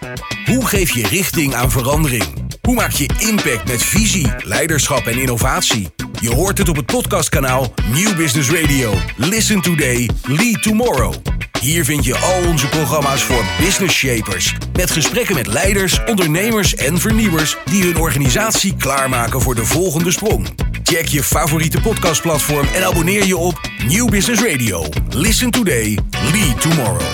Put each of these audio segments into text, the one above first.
Hoe geef je richting aan verandering? Hoe maak je impact met visie, leiderschap en innovatie? Je hoort het op het podcastkanaal Nieuw Business Radio. Listen today, lead tomorrow. Hier vind je al onze programma's voor business shapers. Met gesprekken met leiders, ondernemers en vernieuwers die hun organisatie klaarmaken voor de volgende sprong. Check je favoriete podcastplatform en abonneer je op Nieuw Business Radio. Listen today, lead tomorrow.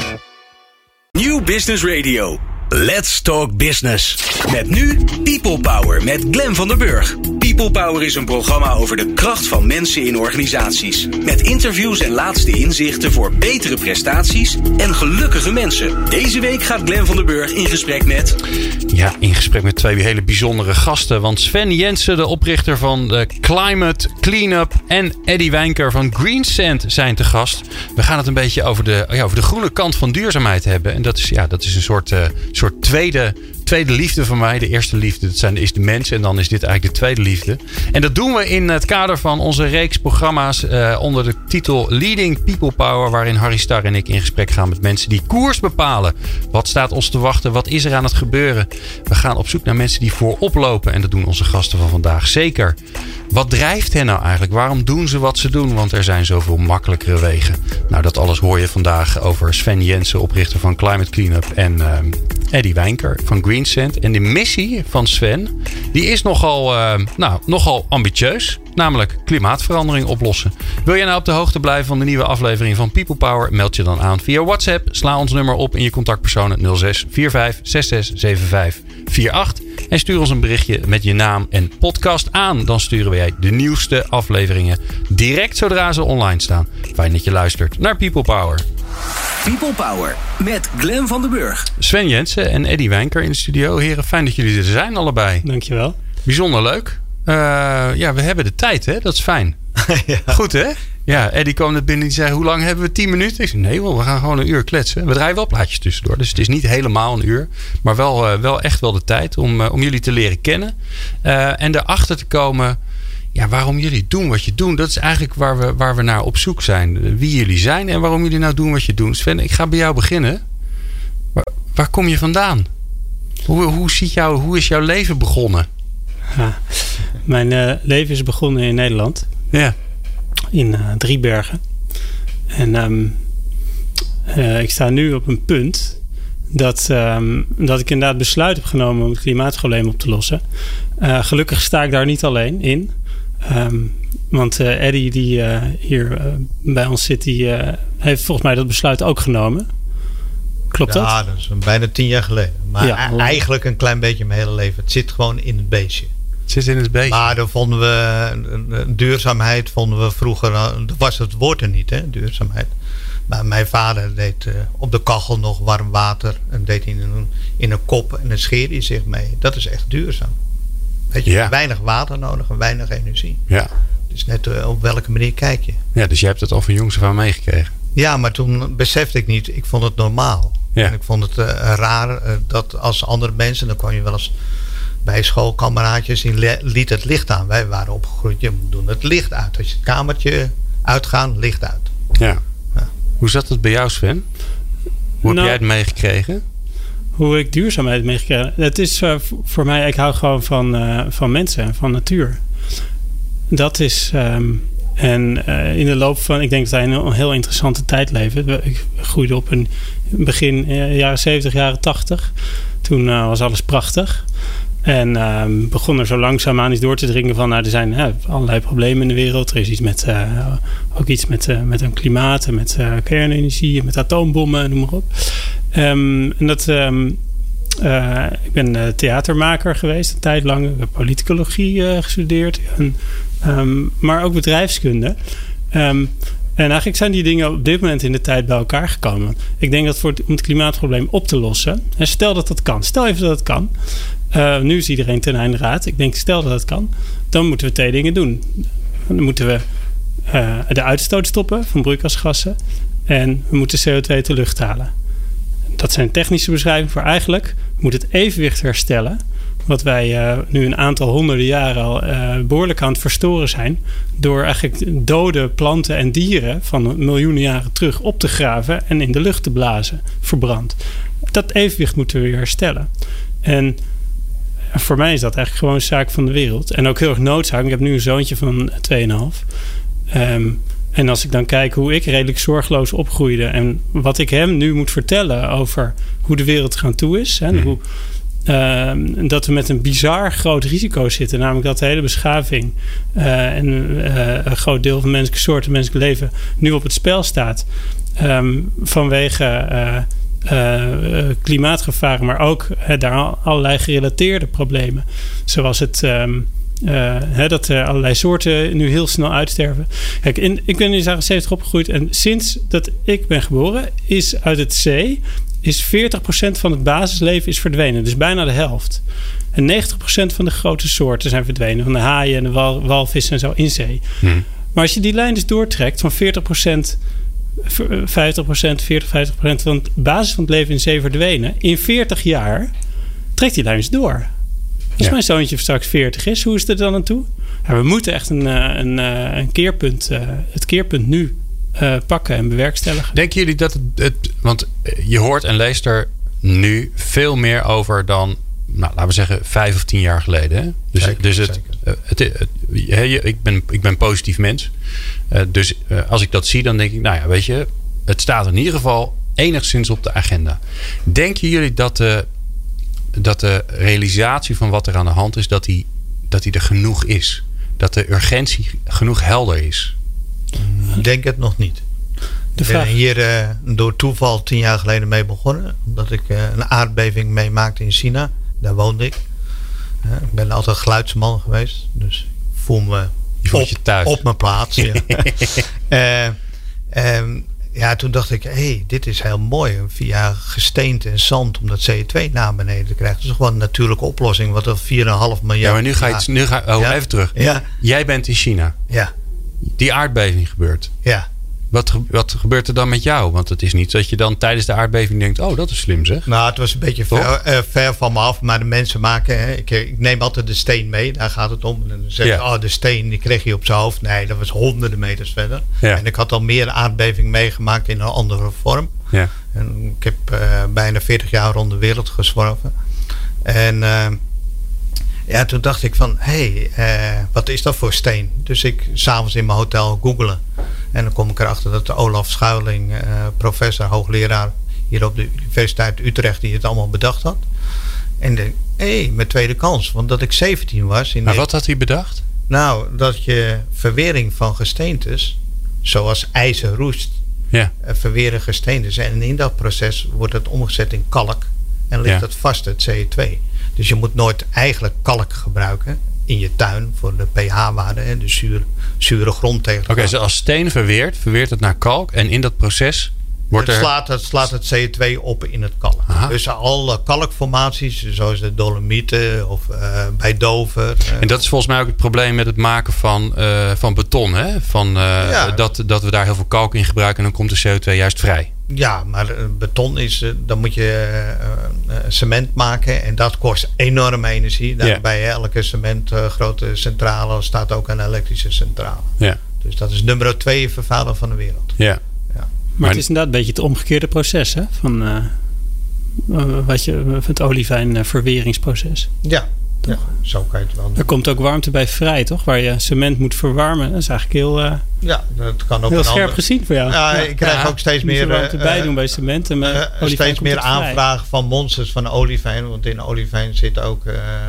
Nieuw Business Radio. Let's talk business. Met nu People Power met Glenn van der Burg. People Power is een programma over de kracht van mensen in organisaties. Met interviews en laatste inzichten voor betere prestaties en gelukkige mensen. Deze week gaat Glenn van der Burg in gesprek met... Ja, in gesprek met twee hele bijzondere gasten. Want Sven Jensen, de oprichter van de Climate Cleanup, en Eddie Wijnker van Greensand zijn te gast. We gaan het een beetje over de groene kant van duurzaamheid hebben. En dat is een soort tweede liefde van mij. De eerste liefde is de mens. En dan is dit eigenlijk de tweede liefde. En dat doen we in het kader van onze reeks programma's onder de titel Leading People Power. Waarin Harry Starre en ik in gesprek gaan met mensen die koers bepalen. Wat staat ons te wachten? Wat is er aan het gebeuren? We gaan op zoek naar mensen die voorop lopen. En dat doen onze gasten van vandaag zeker. Wat drijft hen nou eigenlijk? Waarom doen ze wat ze doen? Want er zijn zoveel makkelijkere wegen. Nou, dat alles hoor je vandaag over Sven Jensen, oprichter van Climate Cleanup, en Eddie Wijnker van Greensand. En de missie van Sven, die is nogal ambitieus. Namelijk klimaatverandering oplossen. Wil jij nou op de hoogte blijven van de nieuwe aflevering van People Power? Meld je dan aan via WhatsApp. Sla ons nummer op in je contactpersonen 06 45 66 75 48. En stuur ons een berichtje met je naam en podcast aan. Dan sturen wij de nieuwste afleveringen direct zodra ze online staan. Fijn dat je luistert naar People Power. People Power met Glenn van der Burg. Sven Jensen en Eddie Wijnker in de studio. Heren, fijn dat jullie er zijn allebei. Dankjewel. Bijzonder leuk. We hebben de tijd, hè? Dat is fijn. Ja. Goed, hè? Ja, Eddie kwam net binnen en die zei, hoe lang hebben we? 10 minuten? Ik zei, nee, we gaan gewoon een uur kletsen. We draaien wel plaatjes tussendoor. Dus het is niet helemaal een uur. Maar wel echt wel de tijd om jullie te leren kennen. En erachter te komen, ja, waarom jullie doen wat je doen. Dat is eigenlijk waar we naar op zoek zijn. Wie jullie zijn en waarom jullie nou doen wat je doen. Sven, ik ga bij jou beginnen. Waar kom je vandaan? Hoe is jouw leven begonnen? Ja, mijn leven is begonnen in Nederland. Ja. In Driebergen. En ik sta nu op een punt dat ik inderdaad besluit heb genomen om het klimaatprobleem op te lossen. Gelukkig sta ik daar niet alleen in. Want Eddie die hier bij ons zit, die heeft volgens mij dat besluit ook genomen. Klopt dat? Ja, dat is bijna 10 jaar geleden. Maar eigenlijk een klein beetje mijn hele leven. Het zit gewoon in het beestje. Het zit in het beestje. Maar dan vonden we duurzaamheid vroeger, was het woord er niet, hè, duurzaamheid. Maar mijn vader deed op de kachel nog warm water en deed in een kop en dan scheerde hij zich mee. Dat is echt duurzaam. Weet je, weinig water nodig en weinig energie. Ja. Dus net op welke manier kijk je. Ja, dus je hebt het al van jongs af aan meegekregen. Ja, maar toen besefte ik niet, ik vond het normaal. Ja. En ik vond het raar dat als andere mensen, dan kwam je wel eens bij schoolkameraadjes, die liet het licht aan. Wij waren opgegroeid, je moet doen het licht uit. Als je het kamertje uitgaan, licht uit. Ja. Hoe zat het bij jou, Sven? Hoe heb jij het meegekregen? Hoe ik duurzaamheid meegekregen? Het is voor mij, ik hou gewoon van mensen en van natuur. Dat is... En in de loop van, ik denk dat wij een heel interessante tijd leven. Ik groeide op in begin jaren 70, jaren 80. Toen was alles prachtig. En begon er zo langzaamaan iets door te dringen van, er zijn allerlei problemen in de wereld. Er is iets met een klimaat en met kernenergie en met atoombommen, noem maar op. Ik ben theatermaker geweest een tijd lang. Ik heb politicologie gestudeerd. Maar ook bedrijfskunde. En eigenlijk zijn die dingen op dit moment in de tijd bij elkaar gekomen. Ik denk dat om het klimaatprobleem op te lossen. En stel dat dat kan. Stel even dat het kan. Nu is iedereen ten einde raad. Ik denk, stel dat het kan. Dan moeten we 2 dingen doen. Dan moeten we de uitstoot stoppen van broeikasgassen. En we moeten CO2 uit de lucht halen. Dat zijn technische beschrijvingen voor eigenlijk. Moet het evenwicht herstellen. Wat wij nu een aantal honderden jaren al behoorlijk aan het verstoren zijn. Door eigenlijk dode planten en dieren van miljoenen jaren terug op te graven en in de lucht te blazen. Verbrand. dat evenwicht moeten we weer herstellen. En voor mij is dat eigenlijk gewoon een zaak van de wereld. En ook heel erg noodzaak. Ik heb nu een zoontje van 2,5. En als ik dan kijk hoe ik redelijk zorgeloos opgroeide en wat ik hem nu moet vertellen over hoe de wereld gaan toe is. En hoe, dat we met een bizar groot risico zitten. Namelijk dat de hele beschaving en een groot deel van menselijke soorten, menselijk leven nu op het spel staat. Vanwege klimaatgevaren, maar ook daar allerlei gerelateerde problemen. Zoals dat er allerlei soorten nu heel snel uitsterven. Kijk, ik ben in de jaren 70 opgegroeid en sinds dat ik ben geboren is uit het zee is 40% van het basisleven is verdwenen. Dus bijna de helft. En 90% van de grote soorten zijn verdwenen. Van de haaien en de walvissen en zo in zee. Maar als je die lijn dus doortrekt van 40%, 50%, 40-50% van het basis van het leven in zee verdwenen. In 40 jaar trekt die lijn eens door. Als mijn zoontje straks 40 is, hoe is het er dan aan toe? Ja, we moeten echt een keerpunt, het keerpunt nu pakken en bewerkstelligen. Denken jullie dat want je hoort en leest er nu veel meer over dan, laten we zeggen, 5 of 10 jaar geleden. Hè? Dus ik ben positief mens. Dus als ik dat zie, dan denk ik, weet je, het staat in ieder geval enigszins op de agenda. Denken jullie dat de realisatie van wat er aan de hand is, dat die er genoeg is? Dat de urgentie genoeg helder is? Ik denk het nog niet. Ik ben hier door toeval 10 jaar geleden mee begonnen. Omdat ik een aardbeving meemaakte in China. Daar woonde ik. Ik ben altijd geluidsman geweest. Dus ik voel me op mijn plaats. Ja. Toen dacht ik, dit is heel mooi. Via gesteente en zand om dat CO2 naar beneden te krijgen. Dat is gewoon een natuurlijke oplossing. Wat er 4,5 miljard... Ja, maar nu ga even terug. Ja. Jij bent in China. Ja. Die aardbeving gebeurt. Ja. Wat gebeurt er dan met jou? Want het is niet dat je dan tijdens de aardbeving denkt, dat is slim zeg. Nou, het was een beetje ver van me af. Maar de mensen maken... Ik neem altijd de steen mee. Daar gaat het om. En dan zeg je, de steen die kreeg je op zijn hoofd. Nee, dat was honderden meters verder. Ja. En ik had al meer aardbeving meegemaakt in een andere vorm. Ja. En ik heb bijna 40 jaar rond de wereld gezworven. En... toen dacht ik van, wat is dat voor steen? Dus ik 's avonds in mijn hotel googelen. En dan kom ik erachter dat de Olaf Schuiling, professor, hoogleraar hier op de Universiteit Utrecht, die het allemaal bedacht had. En ik denk, mijn tweede kans. Want dat ik 17 was. Maar wat had hij bedacht? Nou, dat je verwering van gesteentes, zoals ijzer roest, verweren gesteentes. En in dat proces wordt het omgezet in kalk. En ligt het vast, het CO2. Dus je moet nooit eigenlijk kalk gebruiken in je tuin voor de pH-waarde, de zure grond tegen. Oké, dus als steen verweert het naar kalk en in dat proces slaat het CO2 op in het kalk. Aha. Dus alle kalkformaties, zoals de Dolomieten of bij Dover. En dat is volgens mij ook het probleem met het maken van beton. Hè? Dat we daar heel veel kalk in gebruiken en dan komt de CO2 juist vrij. Ja, maar beton is, dan moet je cement maken en dat kost enorme energie. Bij elke grote centrale staat ook een elektrische centrale. Ja. Dus dat is nummer 2 vervuiler van de wereld. Ja. Maar het is inderdaad een beetje het omgekeerde proces, hè? Van het olieverweringsproces. Ja. Ja, zo kan je het wel doen. Er komt ook warmte bij vrij, toch? Waar je cement moet verwarmen. Dat is eigenlijk heel, dat kan ook heel scherp gezien voor jou. Ja, ik krijg ook steeds meer warmte bij doen bij cement. En steeds meer aanvragen van monsters van olivijn. Want in olivijn zit ook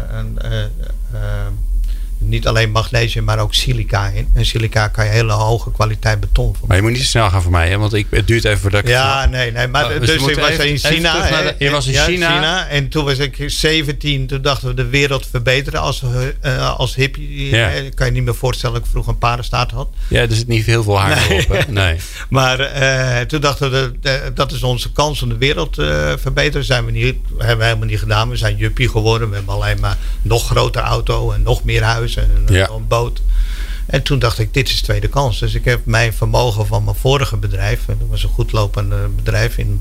niet alleen magnesium, maar ook silica in. En silica kan je hele hoge kwaliteit beton van. Maar je moet niet te snel gaan voor mij, hè? Want het duurt even voordat ik... Ja, nee. Maar dus ik was in China. Je was in China. En toen was ik 17. Toen dachten we de wereld verbeteren als hippie. Ja. Kan je niet meer voorstellen dat ik vroeger een paardenstaart had. Ja, er zit niet heel veel haar op. Hè? Nee. Maar toen dachten we, dat is onze kans om de wereld te verbeteren. Hebben we helemaal niet gedaan. We zijn juppie geworden. We hebben alleen maar nog grotere auto en nog meer huis. En een boot. En toen dacht ik, dit is tweede kans. Dus ik heb mijn vermogen van mijn vorige bedrijf, dat was een goed lopend bedrijf in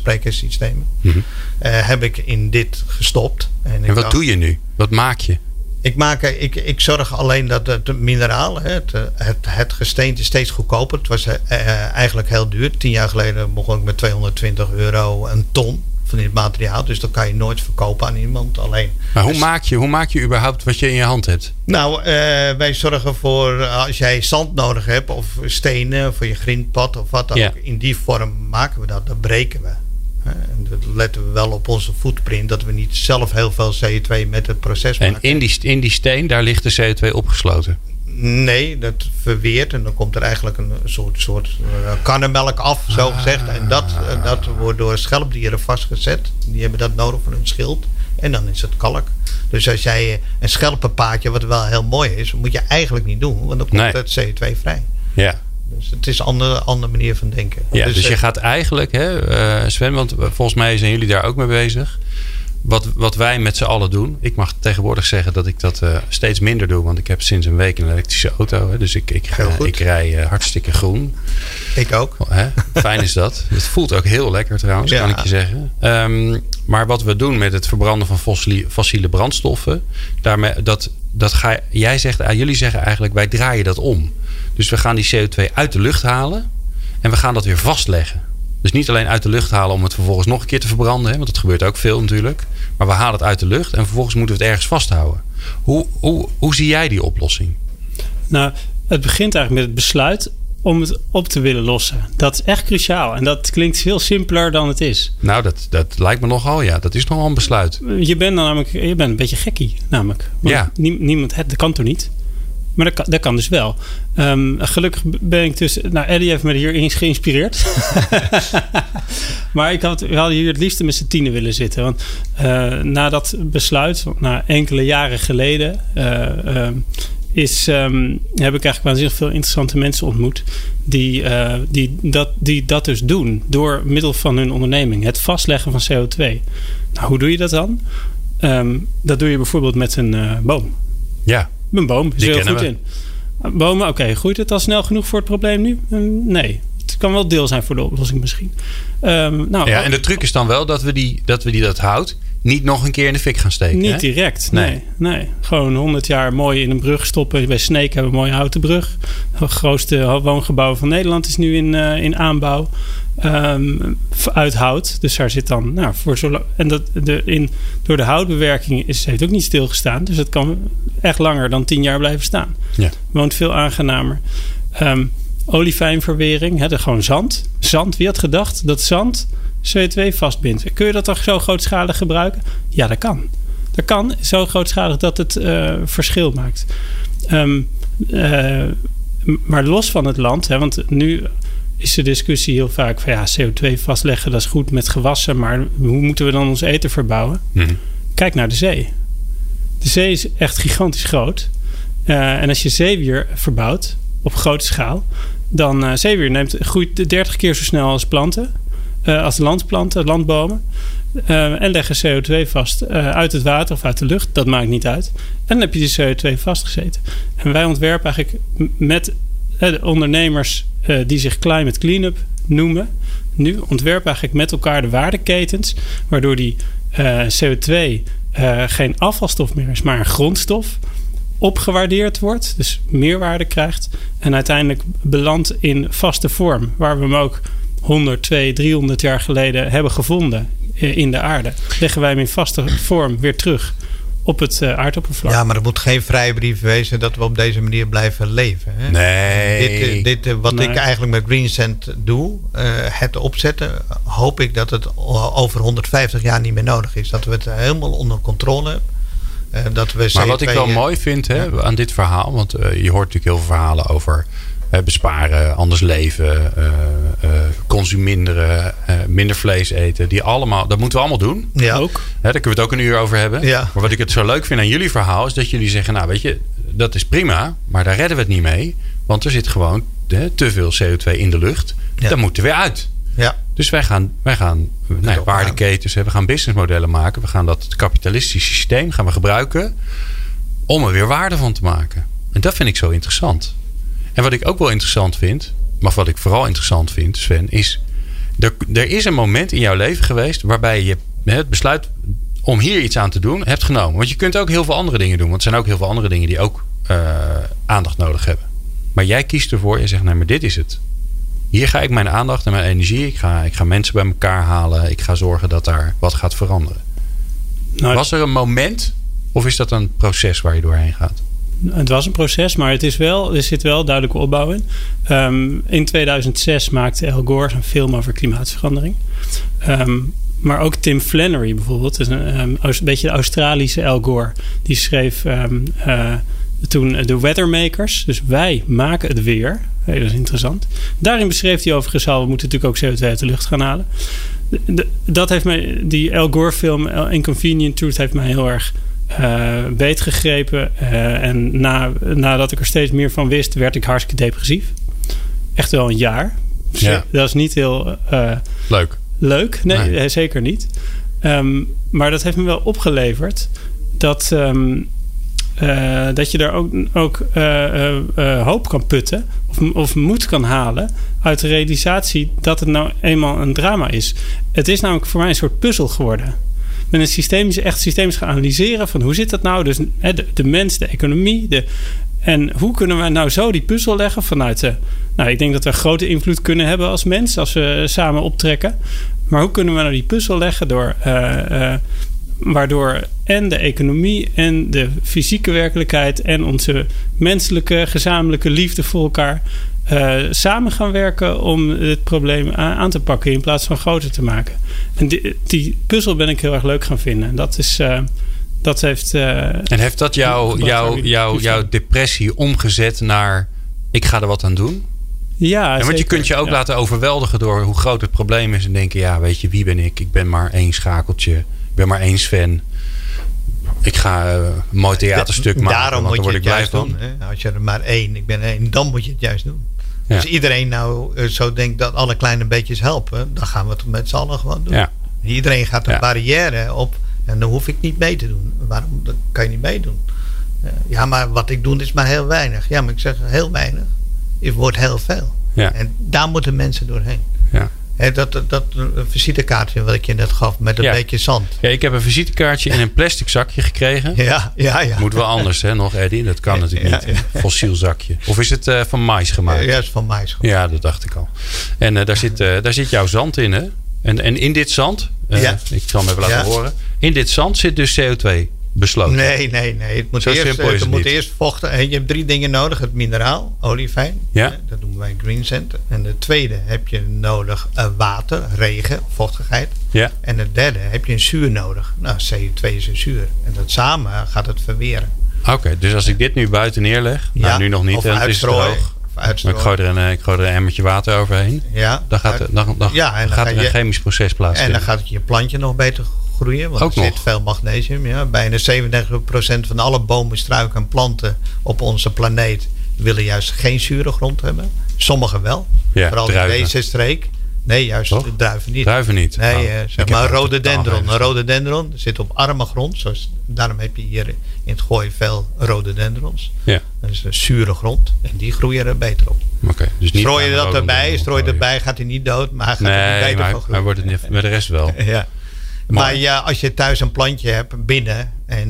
luidsprekersystemen, heb ik in dit gestopt. En wat doe je nu? Wat maak je? Ik zorg alleen dat het mineraal, het gesteente steeds goedkoper. Het was eigenlijk heel duur. 10 jaar geleden begon ik met €220 een ton van dit materiaal. Dus dat kan je nooit verkopen aan iemand alleen. Maar hoe maak je überhaupt wat je in je hand hebt? Nou, wij zorgen voor als jij zand nodig hebt of stenen voor je grindpad of wat dan ook. In die vorm maken we dat breken we. En dat letten we wel op onze footprint, dat we niet zelf heel veel CO2 met het proces maken. En in die steen, daar ligt de CO2 opgesloten? Nee, dat verweert en dan komt er eigenlijk een soort karnemelk af, zo gezegd. En dat wordt door schelpdieren vastgezet. Die hebben dat nodig voor hun schild. En dan is het kalk. Dus als jij een schelpenpaadje, wat wel heel mooi is, moet je eigenlijk niet doen, want dan komt het CO2 vrij. Ja. Dus het is een andere manier van denken. Ja, dus je gaat eigenlijk, Sven, want volgens mij zijn jullie daar ook mee bezig. Wat wij met z'n allen doen. Ik mag tegenwoordig zeggen dat ik dat steeds minder doe. Want ik heb sinds een week een elektrische auto. Dus ik rij hartstikke groen. Ik ook. Fijn is dat. Het voelt ook heel lekker trouwens, kan ik je zeggen. Maar wat we doen met het verbranden van fossiele brandstoffen. Jullie zeggen eigenlijk, wij draaien dat om. Dus we gaan die CO2 uit de lucht halen. En we gaan dat weer vastleggen. Dus niet alleen uit de lucht halen om het vervolgens nog een keer te verbranden. Want dat gebeurt ook veel natuurlijk. Maar we halen het uit de lucht en vervolgens moeten we het ergens vasthouden. Hoe zie jij die oplossing? Nou, het begint eigenlijk met het besluit om het op te willen lossen. Dat is echt cruciaal. En dat klinkt veel simpeler dan het is. Nou, dat lijkt me nogal. Ja, dat is nogal een besluit. Je bent een beetje gekkie namelijk. Want niemand, dat kan toch niet? Maar dat kan dus wel. Gelukkig ben ik dus... Nou, Eddie heeft me hierin geïnspireerd. Maar we hadden hier het liefst met z'n tienen willen zitten. Want na dat besluit, enkele jaren geleden... heb ik eigenlijk waanzinnig veel interessante mensen ontmoet... die dat dus doen. Door middel van hun onderneming. Het vastleggen van CO2. Nou, hoe doe je dat dan? Dat doe je bijvoorbeeld met een boom. Ja. Een boom is die heel goed we. in. Bomen, groeit het al snel genoeg voor het probleem nu? Nee. Het kan wel deel zijn voor de oplossing misschien. En de truc is dan wel dat we dat hout niet nog een keer in de fik gaan steken. Niet direct, nee. Gewoon 100 jaar mooi in een brug stoppen. Bij Sneek hebben we een mooie houten brug. Het grootste woongebouw van Nederland is nu in aanbouw. Uit hout. Dus daar zit dan door de houtbewerking heeft ook niet stilgestaan. Dus het kan echt langer dan 10 jaar blijven staan. Ja. Woont veel aangenamer. Oliefijnverwering, gewoon zand. Zand, wie had gedacht dat zand CO2 vastbindt? Kun je dat toch zo grootschalig gebruiken? Ja, dat kan. Dat kan zo grootschalig dat het verschil maakt. Maar los van het land, want nu is de discussie heel vaak van CO2 vastleggen, dat is goed met gewassen, maar hoe moeten we dan ons eten verbouwen? Kijk naar de zee. De zee is echt gigantisch groot. En als je zeewier verbouwt op grote schaal, dan zeewier groeit 30 keer zo snel als planten. Als landplanten, landbomen. En leggen CO2 vast uit het water of uit de lucht. Dat maakt niet uit. En dan heb je die CO2 vastgezeten. En wij ontwerpen eigenlijk met de ondernemers die zich Climate Cleanup noemen. Nu ontwerpen eigenlijk met elkaar de waardeketens. Waardoor die CO2 geen afvalstof meer is, maar een grondstof. Opgewaardeerd wordt. Dus meerwaarde krijgt. En uiteindelijk belandt in vaste vorm. Waar we hem ook 100, 200, 300 jaar geleden hebben gevonden in de aarde. Leggen wij hem in vaste vorm weer terug op het aardoppervlak. Ja, maar het moet geen vrijbrief wezen dat we op deze manier blijven leven. Hè? Nee. Ik eigenlijk met Greensand doe, het opzetten, hoop ik dat het over 150 jaar niet meer nodig is. Dat we het helemaal onder controle hebben. Maar wat ik wel mooi vind aan dit verhaal, want je hoort natuurlijk heel veel verhalen over besparen, anders leven, consumeren, minder vlees eten. Dat moeten we allemaal doen. Ja, ook. Daar kunnen we het ook een uur over hebben. Ja. Maar wat ik het zo leuk vind aan jullie verhaal is dat jullie zeggen, nou weet je, dat is prima, maar daar redden we het niet mee. Want er zit gewoon te veel CO2 in de lucht. Ja. Dat moet er weer uit. Ja. Dus wij gaan waardeketens, we gaan businessmodellen maken. We gaan dat kapitalistische systeem gaan we gebruiken om er weer waarde van te maken. En dat vind ik zo interessant. En wat ik ook wel interessant vind, maar wat ik vooral interessant vind, Sven, is er is een moment in jouw leven geweest waarbij je het besluit om hier iets aan te doen, hebt genomen. Want je kunt ook heel veel andere dingen doen. Want er zijn ook heel veel andere dingen die ook aandacht nodig hebben. Maar jij kiest ervoor en zegt, nee, maar dit is het. Hier ga ik mijn aandacht en mijn energie. Ik ga mensen bij elkaar halen. Ik ga zorgen dat daar wat gaat veranderen. Nou, was er een moment of is dat een proces waar je doorheen gaat? Het was een proces, maar er zit wel duidelijke opbouw in. In 2006 maakte Al Gore een film over klimaatverandering. Maar ook Tim Flannery bijvoorbeeld, een beetje de Australische Al Gore. Die schreef toen The Weathermakers. Dus wij maken het weer. Hey, dat is interessant. Daarin beschreef hij overigens al, we moeten natuurlijk ook CO2 uit de lucht gaan halen. Dat heeft mij, die Al Gore film Inconvenient Truth heeft mij heel erg beetgegrepen. En nadat ik er steeds meer van wist, werd ik hartstikke depressief. Echt wel een jaar. Ja. Dat is niet heel leuk. Nee, zeker niet. Maar dat heeft me wel opgeleverd dat je daar ook hoop kan putten of moed kan halen uit de realisatie dat het nou eenmaal een drama is. Het is namelijk voor mij een soort puzzel geworden. Ik ben echt systemisch gaan analyseren van hoe zit dat nou? Dus de mens, de economie, en hoe kunnen we nou zo die puzzel leggen vanuit ik denk dat we grote invloed kunnen hebben als mens als we samen optrekken. Maar hoe kunnen we nou die puzzel leggen waardoor en de economie en de fysieke werkelijkheid en onze menselijke gezamenlijke liefde voor elkaar samen gaan werken om het probleem aan te pakken in plaats van groter te maken. En die puzzel ben ik heel erg leuk gaan vinden. Dat heeft... En heeft dat jouw depressie omgezet naar ik ga er wat aan doen? Ja, want je kunt je ook laten overweldigen door hoe groot het probleem is en denken, ja, weet je, wie ben ik? Ik ben maar één schakeltje. Ik ben maar één Sven. Ik ga een mooi theaterstuk maken. Daarom moet je het juist doen. Als je er maar ik ben één, dan moet je het juist doen. Ja. Als iedereen nou zo denkt dat alle kleine beetjes helpen, dan gaan we het met z'n allen gewoon doen. Ja. Iedereen gaat een barrière op en dan hoef ik niet mee te doen. Waarom? Dan kan je niet meedoen. Ja, maar wat ik doe is maar heel weinig. Ja, maar ik zeg heel weinig. Het wordt heel veel. Ja. En daar moeten mensen doorheen. Ja. Dat visitekaartje wat ik je net gaf met een beetje zand. Ja, ik heb een visitekaartje in een plastic zakje gekregen. Ja. Moet wel anders, nog Eddie? Dat kan natuurlijk niet. Fossiel zakje. Of is het van mais gemaakt? Ja, het is van mais gemaakt. Ja, dat dacht ik al. En daar zit jouw zand in, hè? En in dit zand, ik zal hem even laten horen. In dit zand zit dus CO2 besloten. Nee. Het moet eerst vochten. En je hebt 3 dingen nodig. Het mineraal, olifijn. Ja. Dat noemen wij green sand. En de tweede heb je nodig water, regen, vochtigheid. Ja. En de derde heb je een zuur nodig. Nou, CO2 is een zuur. En dat samen gaat het verweren. Oké, dus als ik dit nu buiten neerleg. Nou, nu nog niet. Het is droog. Maar ik gooi er een emmertje water overheen. Ja. Dan gaat er een chemisch proces plaatsvinden. En dan gaat je plantje nog beter groeien. Want er zit veel magnesium. Ja. Bijna 37% van alle bomen, struiken en planten op onze planeet willen juist geen zure grond hebben. Sommigen wel. Ja, vooral druiven. In deze streek. Nee, juist de druiven niet. Druiven niet. Nee, zeg maar rhododendron. Een rhododendron zit op arme grond. Daarom heb je hier in het Gooi veel rhododendrons. Ja. Dat is een zure grond. En die groeien er beter op. Okay, dus niet strooi je dat erbij, gaat hij niet dood. Maar hij gaat er niet beter van groeien. Maar wordt het niet, met de rest wel. Ja. Maar ja, als je thuis een plantje hebt binnen en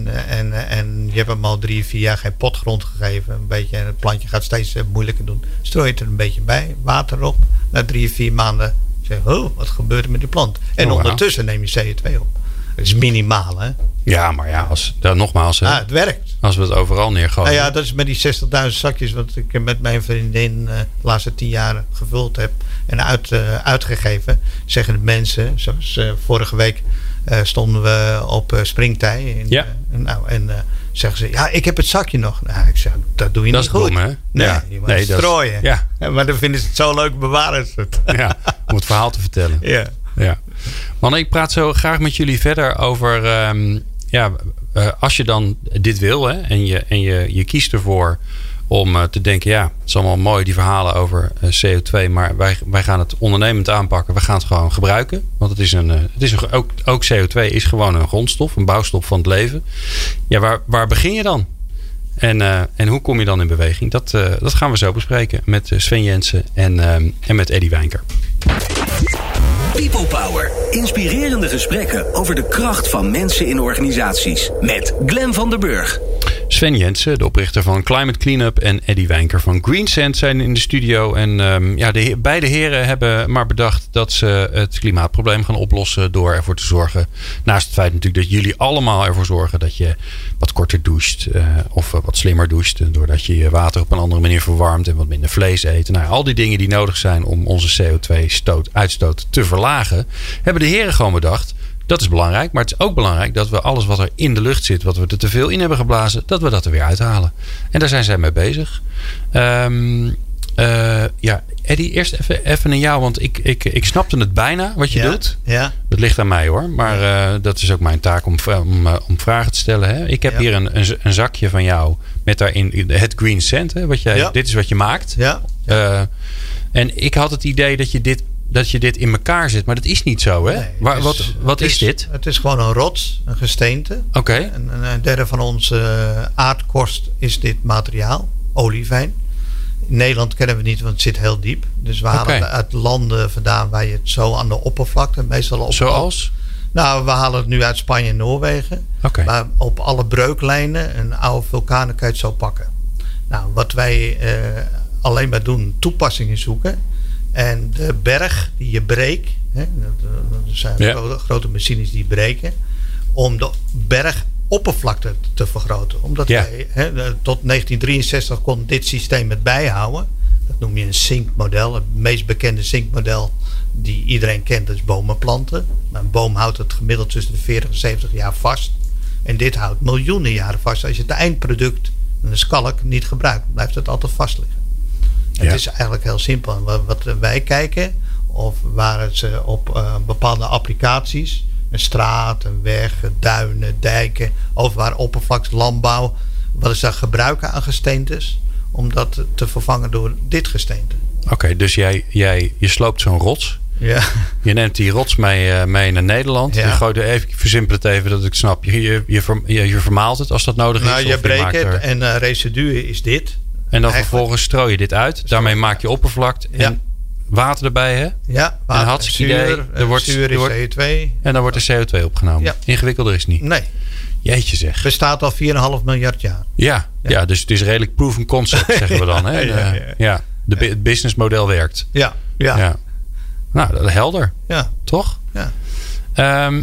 je hebt hem al 3-4 jaar geen potgrond gegeven, een beetje, en het plantje gaat steeds moeilijker doen, strooi je het er een beetje bij, water op. Na 3-4 maanden zeg je, wat gebeurt er met die plant? En ondertussen neem je CO2 op. Dat is minimaal, hè? Ja, maar ja, nogmaals. Het werkt. Als we het overal neergooien. Nou ja, dat is met die 60.000 zakjes wat ik met mijn vriendin de laatste 10 jaar gevuld heb en uitgegeven. Zeggen de mensen, zoals vorige week stonden we op springtij. En zeggen ze, ja, ik heb het zakje nog. Nou, ik zeg, dat doe je niet goed. Dat is dom, hè? Nee, je moet het strooien. Ja. Maar dan vinden ze het zo leuk, bewaren ze het. Ja, om het verhaal te vertellen. Ja. Mannen, ik praat zo graag met jullie verder over als je dan dit wil, hè, en je kiest ervoor om te denken, ja, het is allemaal mooi die verhalen over CO2, maar wij gaan het ondernemend aanpakken. We gaan het gewoon gebruiken. Want ook CO2 is gewoon een grondstof, een bouwstof van het leven. Ja, waar begin je dan? En hoe kom je dan in beweging? Dat gaan we zo bespreken met Sven Jensen en met Eddie Wijnker. People Power. Inspirerende gesprekken over de kracht van mensen in organisaties. Met Glenn van der Burg. Sven Jensen, de oprichter van Climate Cleanup, en Eddie Wijnker van Greensand zijn in de studio. En beide heren hebben maar bedacht dat ze het klimaatprobleem gaan oplossen door ervoor te zorgen, naast het feit natuurlijk dat jullie allemaal ervoor zorgen dat je wat korter doucht of wat slimmer doucht, doordat je je water op een andere manier verwarmt en wat minder vlees eet. Nou, al die dingen die nodig zijn om onze CO2-uitstoot te verlagen, hebben de heren gewoon bedacht. Dat is belangrijk, maar het is ook belangrijk dat we alles wat er in de lucht zit, wat we er te veel in hebben geblazen, dat we dat er weer uithalen. En daar zijn zij mee bezig. Eddie, eerst even naar jou, want ik snapte het bijna wat je doet. Ja. Dat ligt aan mij hoor, maar dat is ook mijn taak om vragen te stellen. Hè? Ik heb hier een zakje van jou met daarin het Greensand. Dit is wat je maakt. Ja. En ik had het idee dat je dit in elkaar zet. Maar dat is niet zo, hè? Nee, wat is dit? Het is gewoon een rots, een gesteente. Oké. En een derde van onze aardkorst is dit materiaal, olivijn. In Nederland kennen we het niet, want het zit heel diep. Dus we halen het uit landen vandaan waar je het zo aan de oppervlakte meestal op. Zoals? Nou, we halen het nu uit Spanje en Noorwegen. Okay. Maar op alle breuklijnen en oude vulkanen kan je het zo pakken. Nou, wat wij alleen maar doen, toepassingen zoeken. En de berg die je breekt, dat zijn grote machines die breken, om de bergoppervlakte te vergroten. Omdat wij tot 1963 kon dit systeem het bijhouden. Dat noem je een zinkmodel. Het meest bekende zinkmodel die iedereen kent is bomen planten. Maar een boom houdt het gemiddeld tussen de 40 en 70 jaar vast. En dit houdt miljoenen jaren vast. Als je het eindproduct, een skalk, niet gebruikt, blijft het altijd vast liggen. Het is eigenlijk heel simpel. Wat wij kijken, of waar ze op bepaalde applicaties, een straat, een weg, duinen, dijken, openbaar oppervlakte, landbouw, wat is daar gebruiken aan gesteentes, om dat te vervangen door dit gesteente. Oké, dus je sloopt zo'n rots. Ja. Je neemt die rots mee naar Nederland. Ja. Je gooit even, versempel het even dat ik snap. Je vermaalt het als dat nodig is. Je breekt het en residu is dit. En dan vervolgens strooi je dit uit. Daarmee maak je oppervlakte en water erbij, hè? Ja, water, en hartstikke idee. Zuur is CO2. En dan wordt er CO2 opgenomen. Ja. Ingewikkelder is het niet. Nee. Jeetje zeg. Bestaat al 4,5 miljard jaar. Ja, dus het is redelijk proven concept, zeggen we dan. Hè? Het businessmodel werkt. Ja. Nou, dat is helder. Ja. Toch? Ja.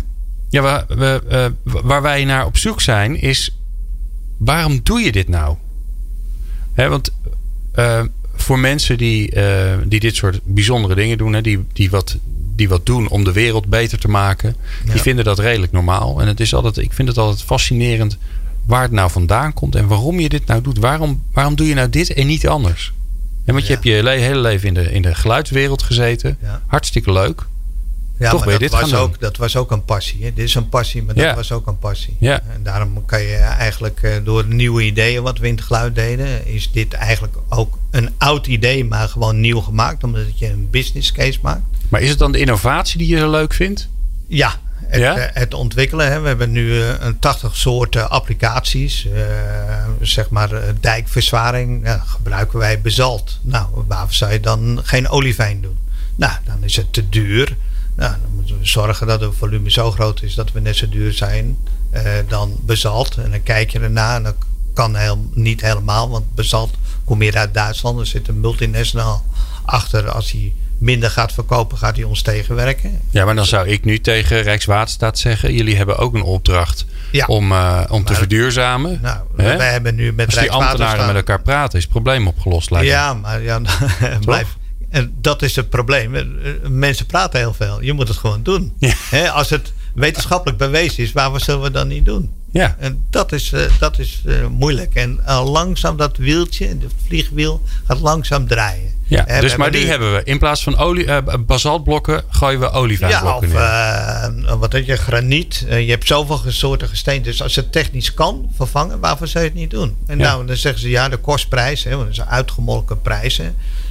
Waar wij naar op zoek zijn is, waarom doe je dit nou? Want voor mensen die dit soort bijzondere dingen doen, die wat doen om de wereld beter te maken, die vinden dat redelijk normaal. En ik vind het altijd fascinerend waar het nou vandaan komt en waarom je dit nou doet. Waarom doe je nou dit en niet anders? Want je hebt je hele leven in de geluidswereld gezeten. Ja. Hartstikke leuk. Ja, toch maar dat was ook een passie. Hè? Dit is een passie, maar dat was ook een passie. Ja. En daarom kan je eigenlijk door nieuwe ideeën wat we in het geluid deden, is dit eigenlijk ook een oud idee, maar gewoon nieuw gemaakt, omdat je een business case maakt. Maar is het dan de innovatie die je zo leuk vindt? Ja. Het ontwikkelen. Hè. We hebben nu 80 soorten applicaties. Zeg maar dijkverzwaring. Gebruiken wij basalt. Nou, waarvoor zou je dan geen olivijn doen? Nou, dan is het te duur. Nou, dan moeten we zorgen dat het volume zo groot is dat we net zo duur zijn dan basalt. En dan kijk je ernaar en dat kan niet helemaal. Want basalt komt meer uit Duitsland. Er zit een multinational achter. Als hij minder gaat verkopen, gaat hij ons tegenwerken. Ja, maar dan zou ik nu tegen Rijkswaterstaat zeggen, jullie hebben ook een opdracht om te verduurzamen. Nou, wij hebben nu met als die ambtenaren met elkaar praten, is het probleem opgelost. Maar blijf. En dat is het probleem. Mensen praten heel veel. Je moet het gewoon doen. Ja. Als het wetenschappelijk bewezen is, waarom zullen we dat niet doen? Ja. En dat is moeilijk. En langzaam dat wieltje, het vliegwiel, gaat langzaam draaien. Ja, die hebben we. In plaats van basaltblokken gooien we olivijnblokken neer. Graniet. Je hebt zoveel soorten gesteenten. Dus als het technisch kan vervangen, waarvoor zou je het niet doen? En dan zeggen ze de kostprijs. Want dat zijn uitgemolken prijzen.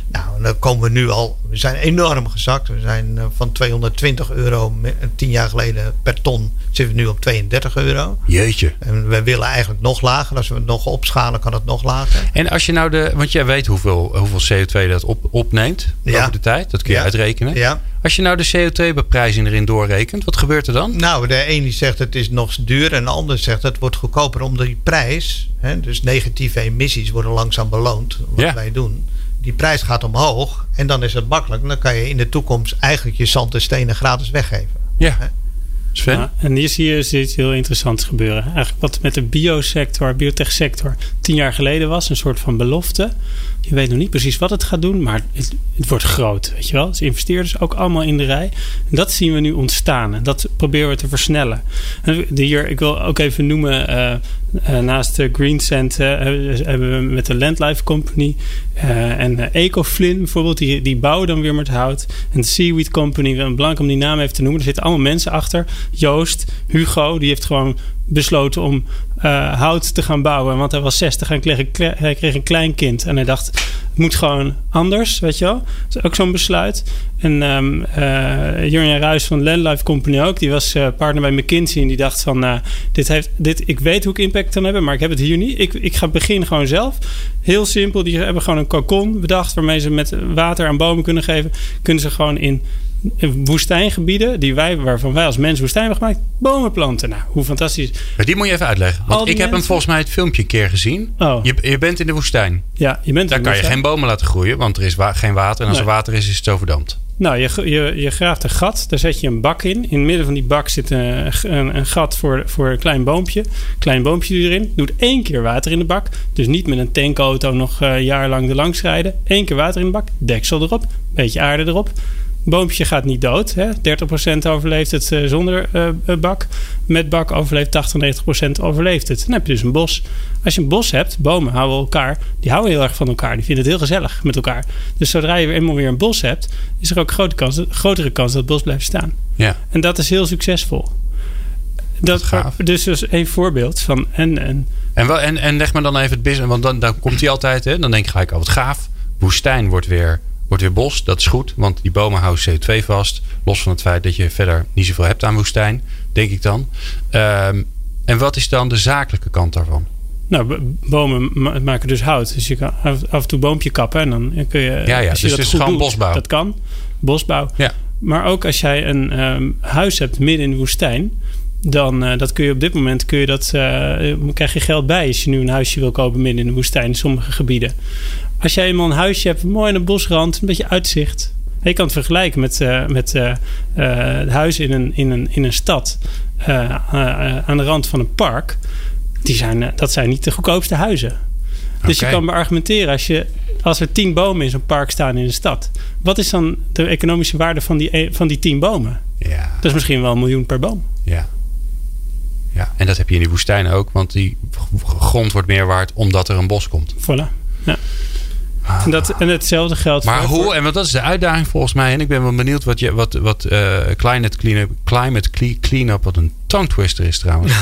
Nou, dan komen we nu al. We zijn enorm gezakt. We zijn van €220 10 jaar geleden per ton. Zitten we nu op €32. Jeetje. En we willen eigenlijk nog lager. Als we het nog opschalen, kan het nog lager. En als je nou want jij weet hoeveel CO2 dat opneemt over de tijd. Dat kun je uitrekenen. Ja. Als je nou de CO2-beprijzing erin doorrekent, wat gebeurt er dan? Nou, de ene zegt het is nog duur en de ander zegt het wordt goedkoper. Omdat die prijs, dus negatieve emissies worden langzaam beloond. Wat wij doen. Die prijs gaat omhoog en dan is het makkelijk. Dan kan je in de toekomst eigenlijk je zand en stenen gratis weggeven. Ja. Sven? Ja, en hier zie je iets heel interessants gebeuren. Eigenlijk wat met de biotechsector 10 jaar geleden was. Een soort van belofte. Je weet nog niet precies wat het gaat doen. Maar het wordt groot. Weet je wel? Dus investeerders ook allemaal in de rij. En dat zien we nu ontstaan. En dat proberen we te versnellen. En hier, ik wil ook even noemen. Naast Greensand hebben we met de Landlife Company en Ecoflin bijvoorbeeld, die bouwen dan weer met hout. En de Seaweed Company, belangrijk om die naam even te noemen. Er zitten allemaal mensen achter. Joost, Hugo, die heeft gewoon besloten om hout te gaan bouwen. Want hij was 60 en hij kreeg een kleinkind. En hij dacht, het moet gewoon anders, weet je wel. Dat is ook zo'n besluit. En Jurjen Ruijs van Landlife Company ook. Die was partner bij McKinsey. En die dacht van, ik weet hoe ik impact kan hebben. Maar ik heb het hier niet. Ik ga beginnen gewoon zelf. Heel simpel. Die hebben gewoon een cocon bedacht. Waarmee ze met water aan bomen kunnen geven. Kunnen ze gewoon in woestijngebieden waarvan wij als mens woestijn hebben gemaakt, bomen planten. Nou, hoe fantastisch. Maar die moet je even uitleggen. Want ik heb hem volgens mij het filmpje een keer gezien. Oh. Je bent in de woestijn. Ja, je bent daar kan je geen bomen laten groeien, want er is geen water. En als er water is het zo verdampt. Nou, je graaft een gat. Daar zet je een bak in. In het midden van die bak zit een gat voor een klein boompje. Klein boompje erin. Doet 1 keer water in de bak. Dus niet met een tankauto nog jarenlang er langs rijden. 1 keer water in de bak. Deksel erop. Beetje aarde erop. Boompje gaat niet dood. Hè? 30% overleeft het zonder bak. Met bak overleeft 80-90% overleeft het. Dan heb je dus een bos. Als je een bos hebt, bomen houden elkaar. Die houden heel erg van elkaar. Die vinden het heel gezellig met elkaar. Dus zodra je eenmaal weer een bos hebt, is er ook grotere kans dat het bos blijft staan. Ja. En dat is heel succesvol. Dat gaaf. Dus een voorbeeld van en leg me dan even het business. Want dan komt hij altijd. Hè? Dan denk je gelijk, wat gaaf. Woestijn wordt weer bos, dat is goed, want die bomen houden CO2 vast. Los van het feit dat je verder niet zoveel hebt aan woestijn, denk ik dan. En wat is dan de zakelijke kant daarvan? Nou, bomen maken dus hout. Dus je kan af en toe boompje kappen en dan kun je... Ja, dus het is gewoon doet, bosbouw. Dat kan, bosbouw. Ja. Maar ook als jij een huis hebt midden in de woestijn, dan dat kun je op dit moment krijg je geld bij als je nu een huisje wil kopen midden in de woestijn in sommige gebieden. Als jij eenmaal een huisje hebt, mooi aan de bosrand, een beetje uitzicht. Je kan het vergelijken met huizen in een stad aan de rand van een park. Dat zijn niet de goedkoopste huizen. Dus je kan beargumenteren als er 10 bomen in zo'n park staan in een stad. Wat is dan de economische waarde van die 10 bomen? Ja. Dat is misschien wel $1 miljoen per boom. Ja. Ja, en dat heb je in die woestijn ook, want die grond wordt meer waard omdat er een bos komt. Voilà. Ja. En hetzelfde geldt maar hoe, en dat is de uitdaging volgens mij. En ik ben wel benieuwd wat climate cleanup, wat een tongue twister is trouwens.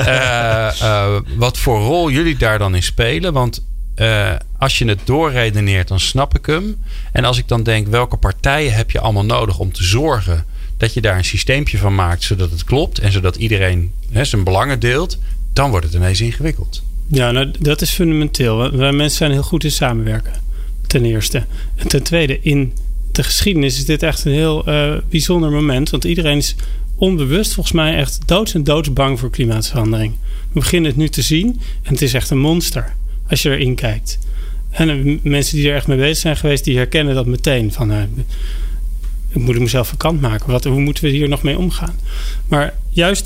Wat voor rol jullie daar dan in spelen. Want als je het doorredeneert, dan snap ik hem. En als ik dan denk, welke partijen heb je allemaal nodig om te zorgen dat je daar een systeempje van maakt, zodat het klopt en zodat iedereen zijn belangen deelt, dan wordt het ineens ingewikkeld. Ja, nou, dat is fundamenteel. Wij mensen zijn heel goed in samenwerken. Ten eerste. En ten tweede, in de geschiedenis is dit echt een heel bijzonder moment. Want iedereen is onbewust volgens mij echt doodsbang voor klimaatverandering. We beginnen het nu te zien en het is echt een monster als je erin kijkt. En mensen die er echt mee bezig zijn geweest, die herkennen dat meteen. Van, moet ik mezelf van kant maken? Hoe moeten we hier nog mee omgaan? Maar juist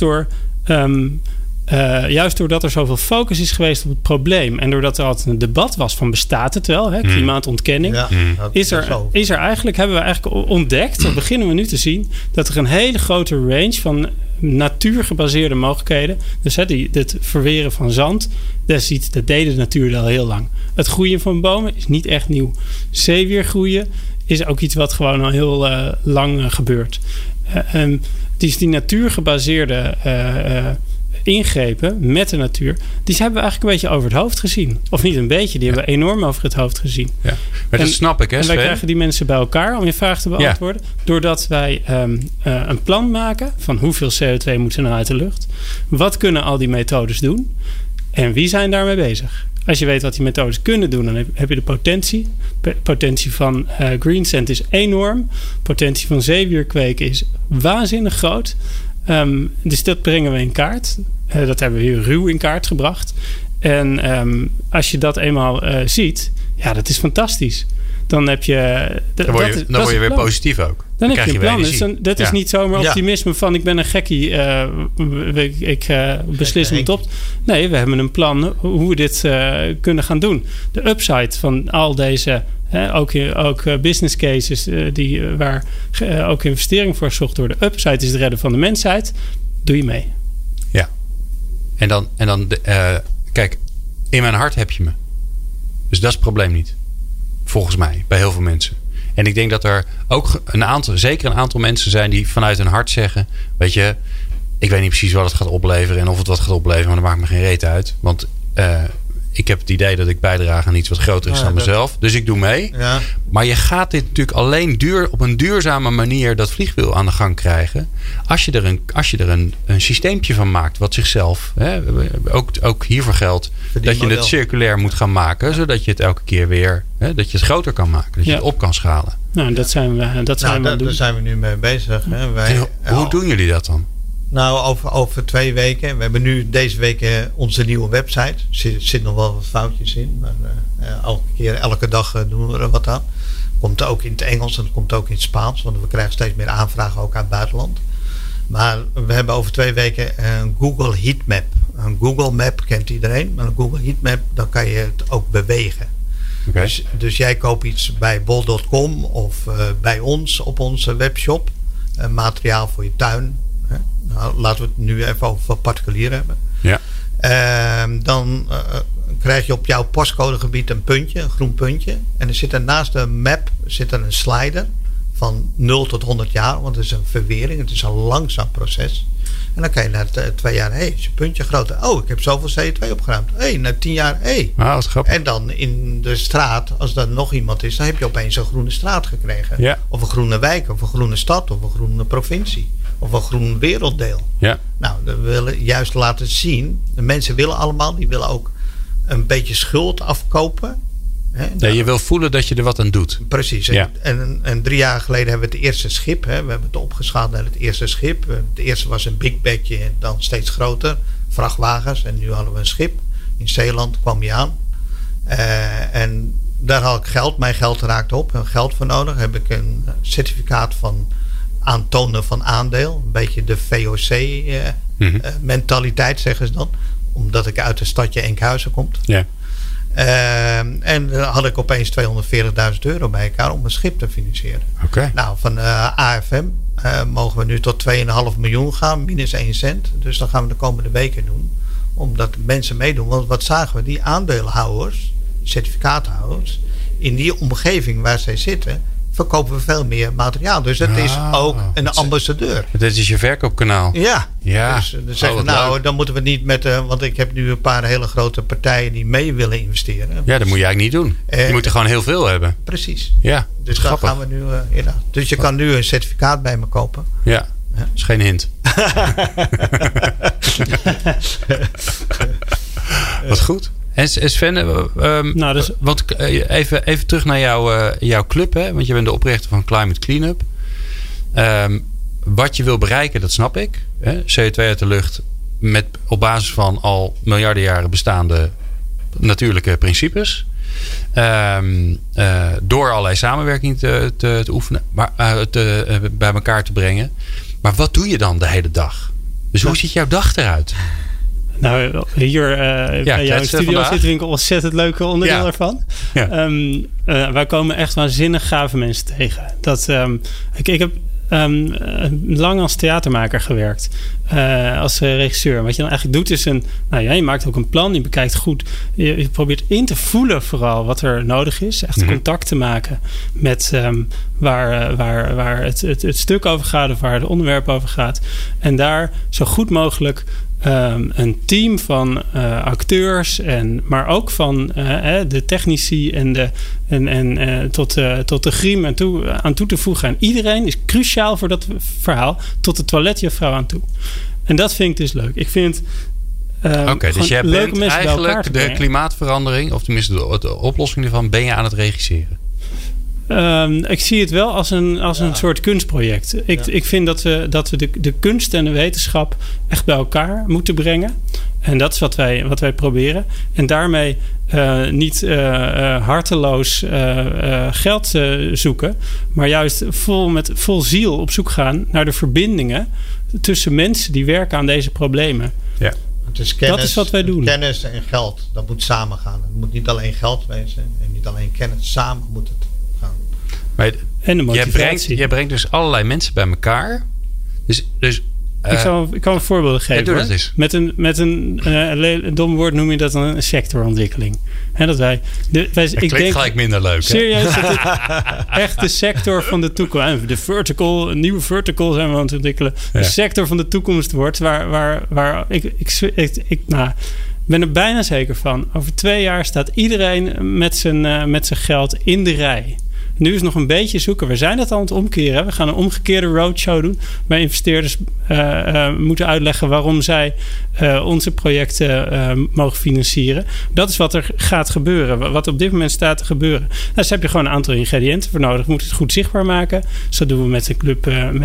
doordat er zoveel focus is geweest op het probleem en doordat er altijd een debat was van bestaat het wel, klimaatontkenning, hebben we eigenlijk ontdekt, dat beginnen we nu te zien, dat er een hele grote range van natuurgebaseerde mogelijkheden, dus het verweren van zand, dat deed de natuur al heel lang. Het groeien van bomen is niet echt nieuw. Zeewier groeien is ook iets wat gewoon al heel lang gebeurt. Die natuurgebaseerde ingrepen met de natuur, die hebben we eigenlijk een beetje over het hoofd gezien. Of niet een beetje, die hebben we enorm over het hoofd gezien. Ja. Maar dat snap ik, hè, En wij krijgen die mensen bij elkaar om je vraag te beantwoorden. Ja. Doordat wij een plan maken van hoeveel CO2 moet er nou uit de lucht. Wat kunnen al die methodes doen? En wie zijn daarmee bezig? Als je weet wat die methodes kunnen doen, dan heb je de potentie. De potentie van Greensand is enorm. De potentie van zeewierkweken is waanzinnig groot. Dus dat brengen we in kaart. Dat hebben we hier ruw in kaart gebracht. En als je dat eenmaal ziet, ja, dat is fantastisch. Dan heb je... Dan word je weer positief ook. Dan heb je een plan. Dus dat is niet zomaar optimisme van ik ben een gekkie. Ik beslis me het op. Nee, we hebben een plan hoe we dit kunnen gaan doen. De upside van al deze... ook business cases waar ook investering voor gezocht worden. De upside is het redden van de mensheid. Doe je mee. Ja. En dan kijk, in mijn hart heb je me. Dus dat is het probleem niet. Volgens mij, bij heel veel mensen. En ik denk dat er ook zeker een aantal mensen zijn die vanuit hun hart zeggen, weet je, ik weet niet precies wat het gaat opleveren en of het wat gaat opleveren, maar dat maakt me geen reet uit. Want ik heb het idee dat ik bijdrage aan iets wat groter is dan mezelf. Dus ik doe mee. Ja. Maar je gaat dit natuurlijk alleen op een duurzame manier dat vliegwiel aan de gang krijgen. Als je er een systeempje van maakt wat zichzelf, ook hiervoor geldt, dat je het circulair moet gaan maken. Zodat je het elke keer weer, dat je het groter kan maken. Dat je het op kan schalen. Nou, daar zijn we nu mee bezig. Hè. Hoe doen jullie dat dan? Nou, over 2 weken. We hebben nu deze week onze nieuwe website. Er zit nog wel wat foutjes in. Maar elke dag doen we er wat aan. Komt ook in het Engels en het komt ook in het Spaans. Want we krijgen steeds meer aanvragen ook uit het buitenland. Maar we hebben over 2 weken een Google Heatmap. Een Google Map kent iedereen. Maar een Google Heatmap, dan kan je het ook bewegen. Okay. Dus jij koopt iets bij bol.com of bij ons op onze webshop. Materiaal voor je tuin. Nou, laten we het nu even over particulier hebben. Ja. Dan krijg je op jouw postcodegebied een puntje, een groen puntje. En er zit er naast de map een slider van 0 tot 100 jaar. Want het is een verwering, het is een langzaam proces. En dan kan je na 2 jaar, is je puntje groter. Oh, ik heb zoveel CO2 opgeruimd. Na 10 jaar, dat is grappig. En dan in de straat, als er nog iemand is, dan heb je opeens een groene straat gekregen. Ja. Of een groene wijk, of een groene stad, of een groene provincie. Of een groen werelddeel. Ja. Nou, we willen juist laten zien. De mensen willen allemaal. Die willen ook een beetje schuld afkopen. Ja, je wil voelen dat je er wat aan doet. Precies. Ja. En 3 jaar geleden hebben we het eerste schip. We hebben het opgeschaald naar het eerste schip. Het eerste was een big bagje. En dan steeds groter. Vrachtwagens. En nu hadden we een schip. In Zeeland kwam je aan. En daar had ik geld. Mijn geld raakte op. En geld voor nodig. Heb ik een certificaat van aantonen van aandeel. Een beetje de VOC-mentaliteit zeggen ze dan. Omdat ik uit het stadje Enkhuizen kom. Ja. En dan had ik opeens €240.000 bij elkaar om een schip te financieren. Okay. Nou, van AFM mogen we nu tot 2,5 miljoen gaan, minus 1 cent. Dus dat gaan we de komende weken doen. Omdat mensen meedoen. Want wat zagen we? Die aandeelhouders, certificaathouders, in die omgeving waar zij zitten, verkopen we veel meer materiaal. Dus dat is ook een ambassadeur. Dit is je verkoopkanaal. Ja. Dus zeggen dan moeten we niet met... want ik heb nu een paar hele grote partijen die mee willen investeren. Ja, dat moet je eigenlijk niet doen. Je moet er gewoon heel veel hebben. Precies. Ja, dus dat gaan we nu... Dus je kan nu een certificaat bij me kopen. Ja, dat is geen hint. Wat goed. En Sven, want even terug naar jouw club. Hè? Want je bent de oprichter van Climate Cleanup. Wat je wil bereiken, dat snap ik. Hè? CO2 uit de lucht op basis van al miljarden jaren bestaande natuurlijke principes. Door allerlei samenwerking te oefenen. Bij elkaar te brengen. Maar wat doe je dan de hele dag? Dus hoe ziet jouw dag eruit? Nou, hier bij jou in de studio zit een ontzettend leuke onderdeel ervan. Ja. Wij komen echt waanzinnig gave mensen tegen. Ik heb lang als theatermaker gewerkt. Als regisseur. Wat je dan eigenlijk doet is je maakt ook een plan. Je bekijkt goed. Je probeert in te voelen vooral wat er nodig is. Echt contact te maken met waar het stuk over gaat. Of waar het onderwerp over gaat. En daar zo goed mogelijk een team van acteurs, maar ook van de technici en tot de griem aan toe te voegen. En iedereen is cruciaal voor dat verhaal, tot de toiletjuffrouw aan toe. En dat vind ik dus leuk. Ik vind dus jij bent eigenlijk de klimaatverandering, of tenminste de oplossing ervan, ben je aan het regisseren? Ik zie het wel als een soort kunstproject. Ik vind dat we de kunst en de wetenschap echt bij elkaar moeten brengen. En dat is wat wij proberen. En daarmee niet harteloos geld zoeken, maar juist vol ziel op zoek gaan naar de verbindingen tussen mensen die werken aan deze problemen. Ja. Dat is wat wij doen. Kennis en geld, dat moet samen gaan. Het moet niet alleen geld wezen en niet alleen kennis. Samen moet het gaan. Maar en de motivatie. Jij brengt dus allerlei mensen bij elkaar. Dus ik kan een voorbeeld geven. Ja, doe dat eens. Met een dom woord noem je dat een sectorontwikkeling. Dat klinkt gelijk minder leuk. Serieus, dat dit echt de sector van de toekomst. Een nieuwe vertical zijn we aan het ontwikkelen. De sector van de toekomst wordt waar ik ben er bijna zeker van. Over 2 jaar staat iedereen met zijn geld in de rij. Nu is nog een beetje zoeken. We zijn dat aan het omkeren. We gaan een omgekeerde roadshow doen. Waar investeerders moeten uitleggen waarom zij onze projecten mogen financieren. Dat is wat er gaat gebeuren. Wat op dit moment staat te gebeuren. Nou, dus heb je gewoon een aantal ingrediënten voor nodig. Je moet het goed zichtbaar maken. Zo doen we met een club.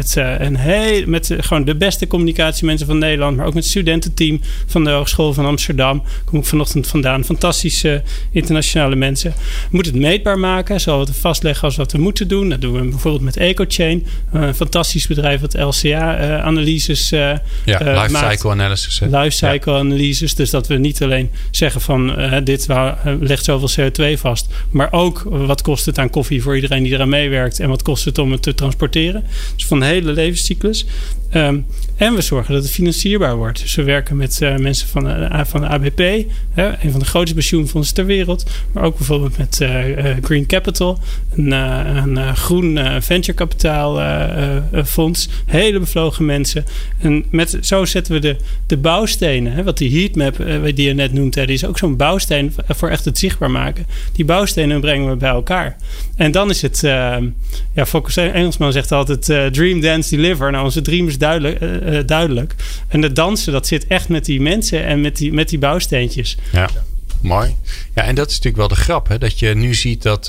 Met gewoon de beste communicatiemensen van Nederland. Maar ook met het studententeam van de Hogeschool van Amsterdam. Kom ik vanochtend vandaan. Fantastische internationale mensen. We moeten het meetbaar maken. Zo we het vastleggen als wat we moeten doen. Dat doen we bijvoorbeeld met EcoChain. Een fantastisch bedrijf wat LCA-analyses life cycle analysis. Life cycle analyses. Dus dat we niet alleen zeggen van dit legt zoveel CO2 vast. Maar ook wat kost het aan koffie voor iedereen die eraan meewerkt. En wat kost het om het te transporteren. Dus van de hele levenscyclus. En we zorgen dat het financierbaar wordt. Dus we werken met mensen van de ABP. Een van de grootste pensioenfondsen ter wereld. Maar ook bijvoorbeeld met Green Capital. Een groen venture kapitaal fonds. Hele bevlogen mensen. En zo zetten we de bouwstenen. Wat die heatmap die je net noemt. Die is ook zo'n bouwsteen voor echt het zichtbaar maken. Die bouwstenen brengen we bij elkaar. En dan is het... Focus Engelsman zegt altijd... dream, dance, deliver. Nou, onze dream is duidelijk. En het dansen, dat zit echt met die mensen... en met die bouwsteentjes. Ja, mooi. Ja, en dat is natuurlijk wel de grap. Hè? Dat je nu ziet dat...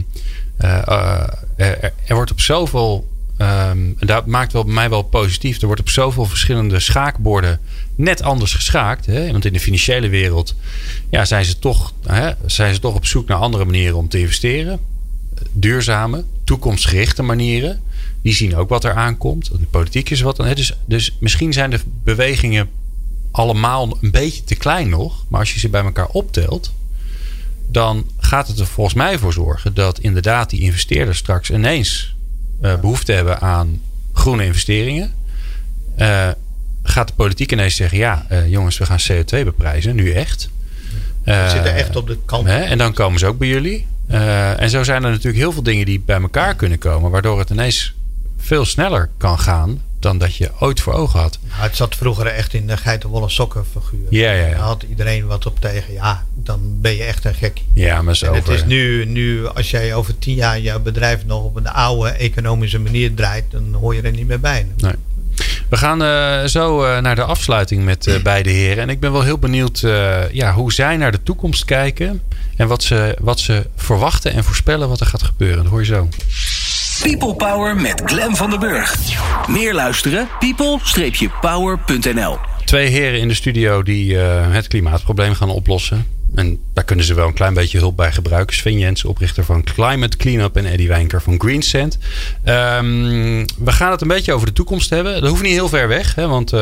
er wordt op zoveel... en dat maakt wel bij mij wel positief. Er wordt op zoveel verschillende schaakborden net anders geschaakt. Hè? Want in de financiële wereld zijn ze toch op zoek naar andere manieren om te investeren. Duurzame, toekomstgerichte manieren. Die zien ook wat er aankomt. De politiek is wat. Dus misschien zijn de bewegingen allemaal een beetje te klein nog. Maar als je ze bij elkaar optelt... dan gaat het er volgens mij voor zorgen... dat inderdaad die investeerders straks ineens... behoefte hebben aan groene investeringen. Gaat de politiek ineens zeggen... jongens, we gaan CO2 beprijzen. Nu echt. We zitten echt op de kant. En dan komen ze ook bij jullie. En zo zijn er natuurlijk heel veel dingen... die bij elkaar kunnen komen... waardoor het ineens veel sneller kan gaan... dan dat je ooit voor ogen had. Nou, het zat vroeger echt in de geitenwolle sokken figuur. Ja. Daar had iedereen wat op tegen. Ja, dan ben je echt een gekkie. Ja, maar het is nu, als jij over 10 jaar je bedrijf nog op een oude economische manier draait, dan hoor je er niet meer bij. Nee. We gaan zo naar de afsluiting met beide heren. En ik ben wel heel benieuwd hoe zij naar de toekomst kijken. En wat ze verwachten en voorspellen wat er gaat gebeuren. Dat hoor je zo. People Power met Glenn van den Burg. Meer luisteren? people-power.nl 2 heren in de studio die het klimaatprobleem gaan oplossen. En daar kunnen ze wel een klein beetje hulp bij gebruiken. Sven Jensen, oprichter van Climate Cleanup en Eddie Wijnker van Greensand. We gaan het een beetje over de toekomst hebben. Dat hoeft niet heel ver weg. Hè, want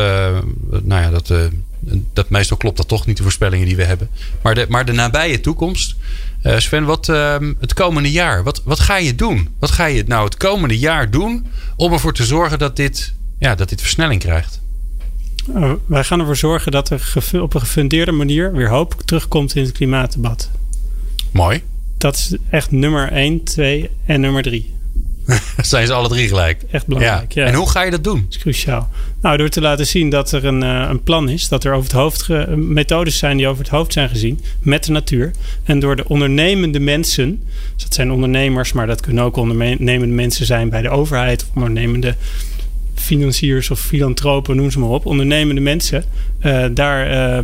dat meestal klopt dat toch niet, de voorspellingen die we hebben. Maar de nabije toekomst. Sven, het komende jaar, wat ga je doen? Wat ga je nou het komende jaar doen om ervoor te zorgen dat dit versnelling krijgt? Wij gaan ervoor zorgen dat er op een gefundeerde manier weer hoop terugkomt in het klimaatdebat. Mooi. Dat is echt nummer 1, 2 en nummer 3. Zijn ze alle 3 gelijk? Echt belangrijk, ja. En hoe ga je dat doen? Dat is cruciaal. Nou, door te laten zien dat er een plan is. Dat er over het hoofd methodes zijn die over het hoofd zijn gezien. Met de natuur. En door de ondernemende mensen. Dus dat zijn ondernemers, maar dat kunnen ook ondernemende mensen zijn bij de overheid. Of ondernemende financiers of filantropen, noem ze maar op. Ondernemende mensen daar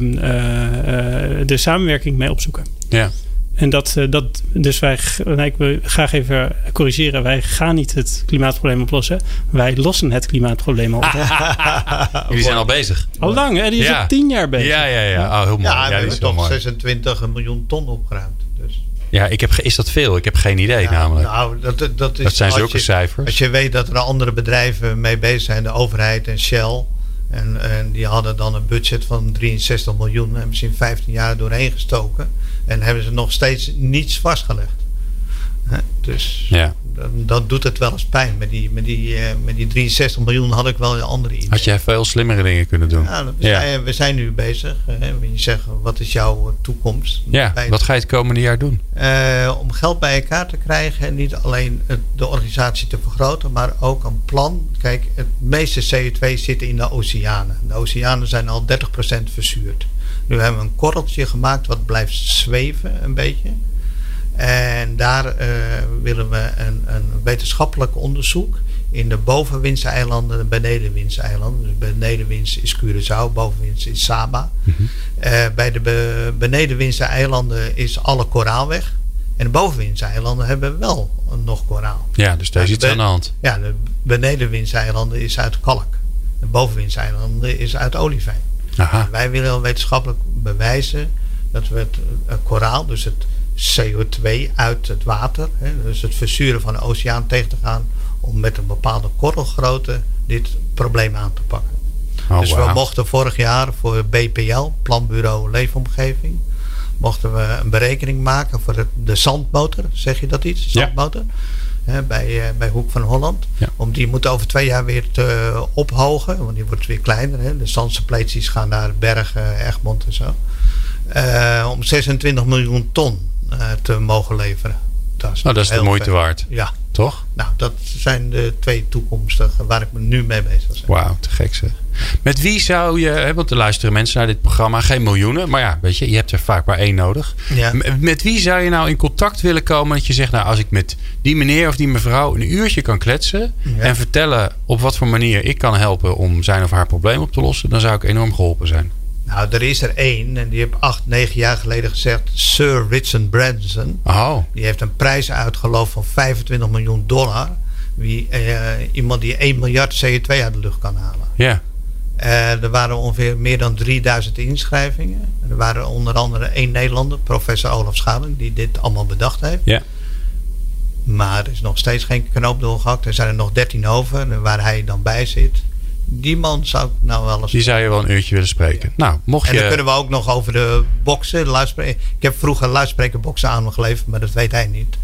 de samenwerking mee opzoeken. Ja. En dus ik wil graag even corrigeren. Wij gaan niet het klimaatprobleem oplossen. Wij lossen het klimaatprobleem op. Jullie zijn al bezig. Al lang, hè? Die is al 10 jaar bezig. Ja. Oh, heel mooi. Ja, we hebben toch mooi. 26 miljoen ton opgeruimd. Dus. Ja, is dat veel? Ik heb geen idee namelijk. Nou, dat zijn zulke cijfers. Als je weet dat er andere bedrijven mee bezig zijn. De overheid en Shell. En die hadden dan een budget van 63 miljoen. En hebben ze in 15 jaar doorheen gestoken. En hebben ze nog steeds niets vastgelegd. Dus dat doet het wel eens pijn. Met die 63 miljoen had ik wel een andere idee. Had jij veel slimmere dingen kunnen doen? We zijn nu bezig. Je zegt, wat is jouw toekomst? Ja, wat ga je het komende jaar doen? Om geld bij elkaar te krijgen. En niet alleen de organisatie te vergroten. Maar ook een plan. Kijk, het meeste CO2 zit in de oceanen. De oceanen zijn al 30% verzuurd. Nu hebben we een korreltje gemaakt wat blijft zweven een beetje. En daar willen we een wetenschappelijk onderzoek in de bovenwindseilanden en de benedenwindseilanden. Dus benedenwind is Curaçao, bovenwind is Saba. Mm-hmm. Bij de benedenwindseilanden is alle koraal weg. En de bovenwindseilanden hebben wel nog koraal. Ja, dus daar is iets aan de hand. Ja, de benedenwindseilanden is uit kalk. De bovenwindseilanden is uit olivijn. Aha. Wij willen wetenschappelijk bewijzen dat we het koraal, dus het CO2 uit het water, dus het verzuren van de oceaan tegen te gaan om met een bepaalde korrelgrootte dit probleem aan te pakken. Dus we mochten vorig jaar voor BPL, Planbureau Leefomgeving, mochten we een berekening maken voor de zandmotor, zeg je dat iets? Zandmotor? Ja. Bij Hoek van Holland. Ja. Om die moet over 2 jaar weer te ophogen. Want die wordt weer kleiner. Hè. De zandsuppleties gaan naar Bergen, Egmond en zo. Om 26 miljoen ton te mogen leveren. Dat is de moeite waard. Ja. Toch? Nou, dat zijn de 2 toekomstige waar ik me nu mee bezig ben. Wauw, te gek zeg. Met wie zou je, want er luisteren mensen naar dit programma, geen miljoenen, maar ja, weet je hebt er vaak maar 1 nodig. Ja. Met wie zou je nou in contact willen komen dat je zegt, nou, als ik met die meneer of die mevrouw een uurtje kan kletsen en vertellen op wat voor manier ik kan helpen om zijn of haar probleem op te lossen, dan zou ik enorm geholpen zijn. Nou, er is er 1 en die heeft 8-9 jaar geleden gezegd, Sir Richard Branson. Oh. Die heeft een prijs uitgeloofd van $25 miljoen. Iemand die 1 miljard CO2 uit de lucht kan halen. Ja. Er waren ongeveer meer dan 3000 inschrijvingen. Er waren onder andere 1 Nederlander, professor Olaf Schaling, die dit allemaal bedacht heeft. Ja. Maar er is nog steeds geen knoop doorgehakt. Er zijn er nog 13 over, waar hij dan bij zit. Die man zou ik nou wel eens... Die zou je wel een uurtje willen spreken. Ja. Nou, mocht je... En dan kunnen we ook nog over de boksen. Ik heb vroeger luidsprekerboksen aan me geleverd, maar dat weet hij niet.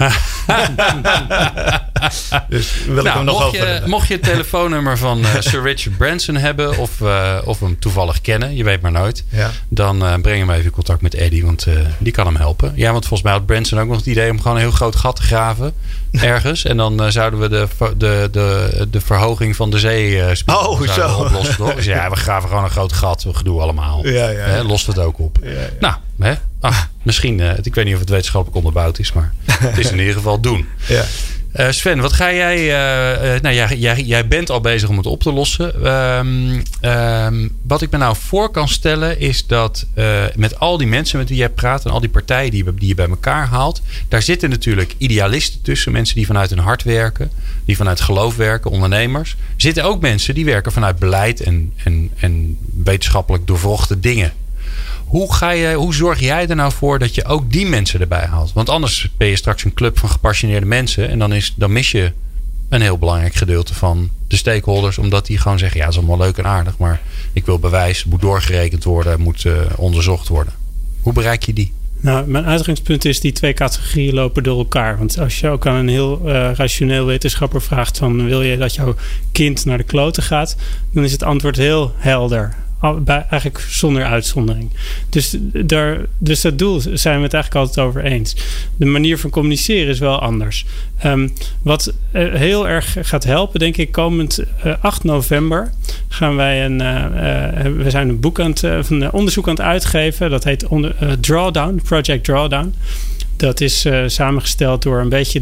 Dus wil ik hem nog over. Mocht je het telefoonnummer van Sir Richard Branson hebben of hem toevallig kennen, je weet maar nooit, dan breng hem even in contact met Eddie, want die kan hem helpen. Ja, want volgens mij had Branson ook nog het idee om gewoon een heel groot gat te graven ergens en dan zouden we de verhoging van de zeespiegel oplossen, toch? Dus ja, we graven gewoon een groot gat, we gedoe allemaal. Lost het ook op. Nou, misschien, ik weet niet of het wetenschappelijk onderbouwd is, maar het is in ieder geval doen. Ja. Sven, wat ga jij... jij bent al bezig om het op te lossen. Wat ik me nou voor kan stellen is dat met al die mensen met wie jij praat en al die partijen die je bij elkaar haalt, daar zitten natuurlijk idealisten tussen. Mensen die vanuit hun hart werken, die vanuit geloof werken, ondernemers. Er zitten ook mensen die werken vanuit beleid en wetenschappelijk doorvrochte dingen. Hoe zorg jij er nou voor dat je ook die mensen erbij haalt? Want anders ben je straks een club van gepassioneerde mensen. En dan mis je een heel belangrijk gedeelte van de stakeholders. Omdat die gewoon zeggen, ja, dat is allemaal leuk en aardig. Maar ik wil bewijs, het moet doorgerekend worden, het moet onderzocht worden. Hoe bereik je die? Nou, mijn uitgangspunt is die 2 categorieën lopen door elkaar. Want als je ook aan een heel rationeel wetenschapper vraagt van, wil je dat jouw kind naar de kloten gaat? Dan is het antwoord heel helder. eigenlijk zonder uitzondering. Dus dat doel zijn we het eigenlijk altijd over eens. De manier van communiceren is wel anders. Wat heel erg gaat helpen, denk ik, komend 8 november gaan wij we zijn een boek een onderzoek aan het uitgeven. Dat heet Drawdown, Project Drawdown. Dat is samengesteld door een beetje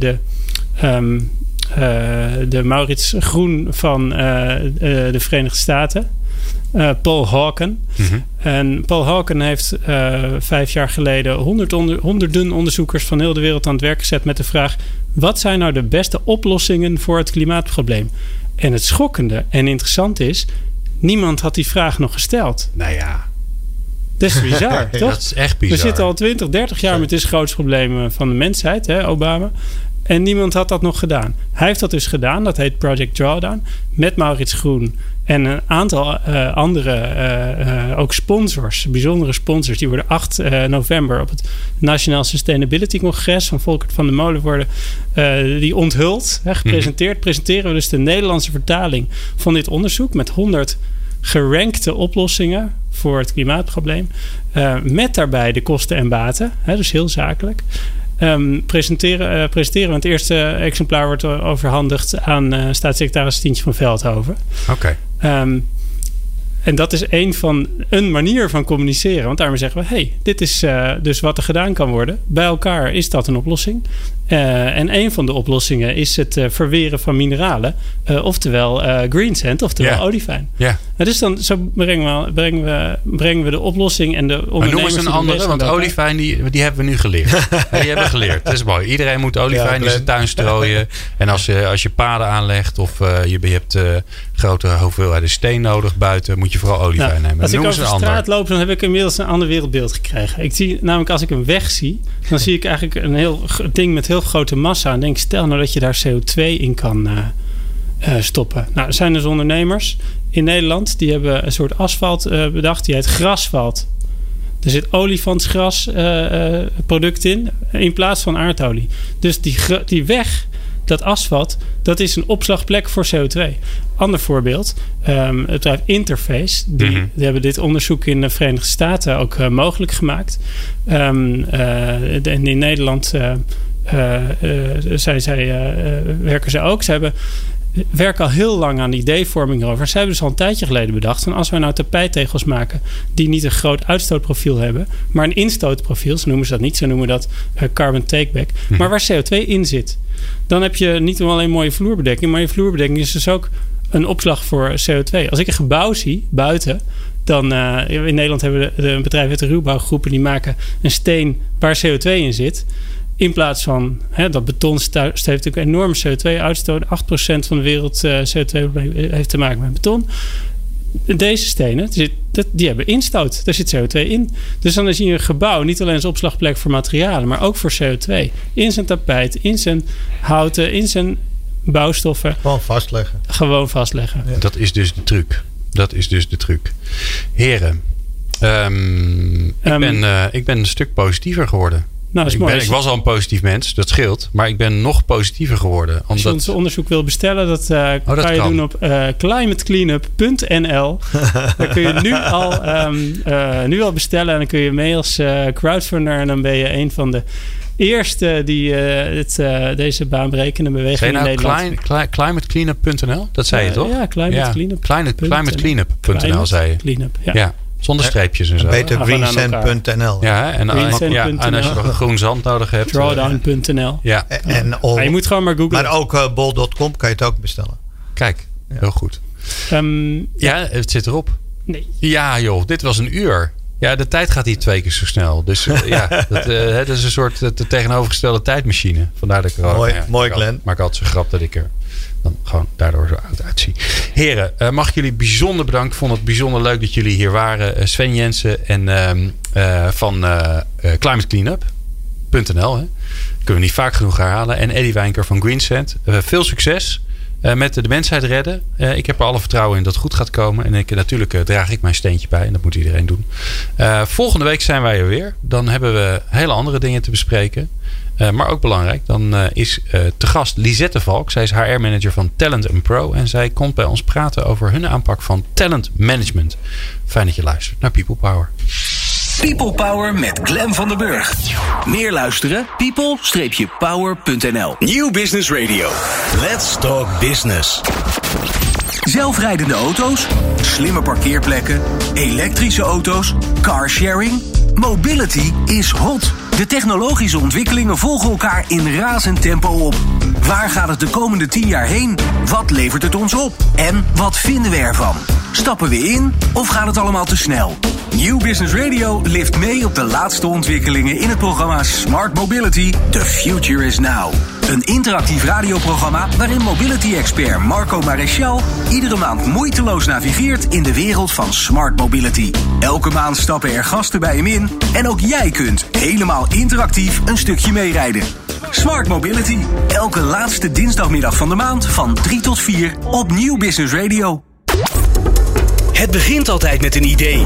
de Maurits Groen van de Verenigde Staten. Paul Hawken. Mm-hmm. En Paul Hawken heeft 5 jaar geleden honderden onderzoekers van heel de wereld aan het werk gezet met de vraag: wat zijn nou de beste oplossingen voor het klimaatprobleem? En het schokkende en interessante is, niemand had die vraag nog gesteld. Nou ja. Dat is bizar, toch? Dat is echt bizar. We zitten al 20, 30 jaar met dit grootste probleem van de mensheid, hè, Obama. En niemand had dat nog gedaan. Hij heeft dat dus gedaan. Dat heet Project Drawdown. Met Maurits Groen en een aantal andere ook sponsors. Bijzondere sponsors. Die worden 8 november op het Nationaal Sustainability Congres van Volkert van der Molen worden die onthuld. Gepresenteerd. Presenteren we dus de Nederlandse vertaling van dit onderzoek met 100 gerankte oplossingen voor het klimaatprobleem. Met daarbij de kosten en baten. Dus heel zakelijk. Presenteren we. Het eerste exemplaar wordt overhandigd aan staatssecretaris Stientje van Veldhoven. Oké. En dat is een manier van communiceren. Want daarmee zeggen we, dit is dus wat er gedaan kan worden. Bij elkaar is dat een oplossing. En een van de oplossingen is het verweren van mineralen. Oftewel green sand, oftewel oliefijn. Ja. Dus dan zo brengen we de oplossing en de ondernemers... Maar noem eens een andere, want olifijn die hebben we nu geleerd. Die hebben we geleerd. Dat is mooi. Iedereen moet olifijn in zijn tuin strooien. En als je paden aanlegt of je hebt grote hoeveelheden steen nodig buiten, moet je vooral olifijn nemen. Als ik over de straat loop, dan heb ik inmiddels een ander wereldbeeld gekregen. Ik zie namelijk, als ik een weg zie, dan zie ik eigenlijk een heel ding met heel grote massa. En denk, stel nou dat je daar CO2 in kan stoppen. Nou, er zijn dus ondernemers in Nederland die hebben een soort asfalt bedacht. Die heet grasfalt. Er zit olifantsgras product in plaats van aardolie. Dus die weg, dat asfalt, dat is een opslagplek voor CO2. Ander voorbeeld, het bedrijf Interface. Die hebben dit onderzoek in de Verenigde Staten ook mogelijk gemaakt. En in Nederland werken ze ook. Ze werken al heel lang aan ideevorming over. Zij hebben dus al een tijdje geleden bedacht van als wij nou tapijttegels maken die niet een groot uitstootprofiel hebben, maar een instootprofiel, zo noemen ze dat niet, ze noemen dat carbon takeback, maar waar CO2 in zit. Dan heb je niet alleen mooie vloerbedekking, maar je vloerbedekking is dus ook een opslag voor CO2. Als ik een gebouw zie buiten, dan in Nederland hebben we een bedrijf uit de ruwbouwgroepen die maken een steen waar CO2 in zit. In plaats van dat beton heeft natuurlijk een enorme CO2-uitstoot. 8% van de wereld CO2 heeft te maken met beton. Deze stenen, die hebben instoot. Daar zit CO2 in. Dus dan zie je een gebouw niet alleen als opslagplek voor materialen, maar ook voor CO2. In zijn tapijt, in zijn houten, in zijn bouwstoffen. Gewoon vastleggen. Ja. Dat is dus de truc. Heren, ik ben een stuk positiever geworden. Nou, ik was al een positief mens, dat scheelt. Maar ik ben nog positiever geworden. Als je ons onderzoek wil bestellen, dat kan je doen op climatecleanup.nl. Daar kun je nu al bestellen. En dan kun je mee als crowdfunder. En dan ben je een van de eerste die deze baanbrekende beweging in Nederland... Climatecleanup.nl? Dat zei je toch? Ja, climatecleanup.nl zei je. Cleanup, ja. Zonder streepjes en zo. Beter greensand.nl. Ja, en als je nog groen zand nodig hebt. Drawdown.nl. Ja. Je moet gewoon maar googlen. Maar ook bol.com kan je het ook bestellen. Kijk, heel goed. Het zit erop. Nee. Ja joh, dit was een uur. Ja, de tijd gaat hier 2 keer zo snel. Dus dat is een soort de tegenovergestelde tijdmachine. Vandaar dat ik mooi Glenn. Maak altijd zo'n grap dat ik er dan gewoon daardoor zo oud uitzie. Heren, mag ik jullie bijzonder bedanken. Ik vond het bijzonder leuk dat jullie hier waren. Sven Jensen en van climatecleanup.nl. Kunnen we niet vaak genoeg herhalen. En Eddie Wijnker van Green Sand. Veel succes met de mensheid redden. Ik heb er alle vertrouwen in dat het goed gaat komen. En natuurlijk draag ik mijn steentje bij. En dat moet iedereen doen. Volgende week zijn wij er weer. Dan hebben we hele andere dingen te bespreken. Maar ook belangrijk, dan is te gast Lisette Valk. Zij is HR-manager van Talent & Pro. En zij komt bij ons praten over hun aanpak van talent management. Fijn dat je luistert naar People Power. People Power met Glenn van den Burg. Meer luisteren? people-power.nl. Nieuw Business Radio. Let's talk business. Zelfrijdende auto's, slimme parkeerplekken, elektrische auto's, carsharing. Mobility is hot. De technologische ontwikkelingen volgen elkaar in razend tempo op. Waar gaat het de komende 10 jaar heen? Wat levert het ons op? En wat vinden we ervan? Stappen we in of gaat het allemaal te snel? Nieuw Business Radio lift mee op de laatste ontwikkelingen in het programma Smart Mobility. The Future is Now. Een interactief radioprogramma waarin mobility-expert Marco Maréchal iedere maand moeiteloos navigeert in de wereld van Smart Mobility. Elke maand stappen er gasten bij hem in en ook jij kunt helemaal interactief een stukje meerijden. Smart Mobility. Elke laatste dinsdagmiddag van de maand van 3 tot 4 op Nieuw Business Radio. Het begint altijd met een idee.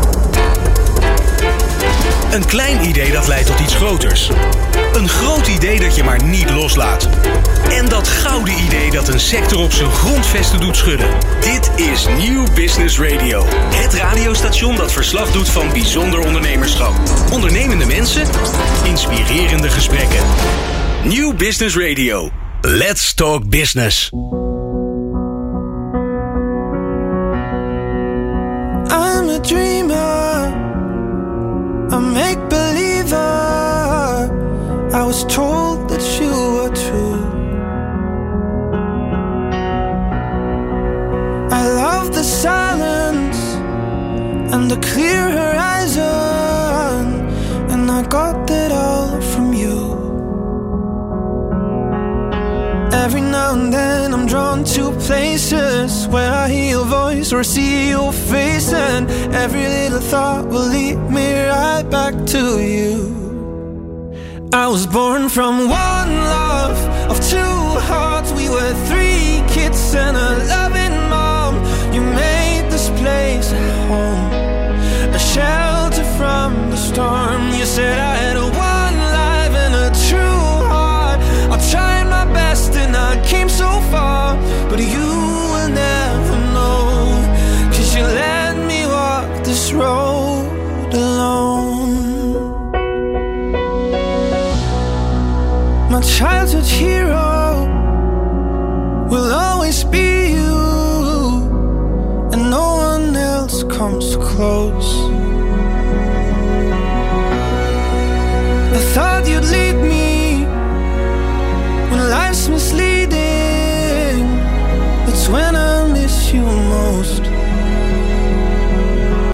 Een klein idee dat leidt tot iets groters. Een groot idee dat je maar niet loslaat. En dat gouden idee dat een sector op zijn grondvesten doet schudden. Dit is Nieuw Business Radio. Het radiostation dat verslag doet van bijzonder ondernemerschap. Ondernemende mensen, inspirerende gesprekken. Nieuw Business Radio. Let's talk business. I'm a dreamer, a make-believer. I was told that you were true. I love the silence and the clear horizon, and I got that all from you. Every now and then I'm drawn to places where I hear your voice or see your face, and every little thought will lead me right back to you. I was born from one love of 2 hearts. We were 3 kids and a loving mom. You made this place a home, a shelter from the storm. You said I had one life and a true heart. I tried my best and I came so far, but you will never know, 'cause you let me walk this road alone. My childhood hero will always be you, and no one else comes close. I thought you'd lead me when life's misleading. It's when I miss you most.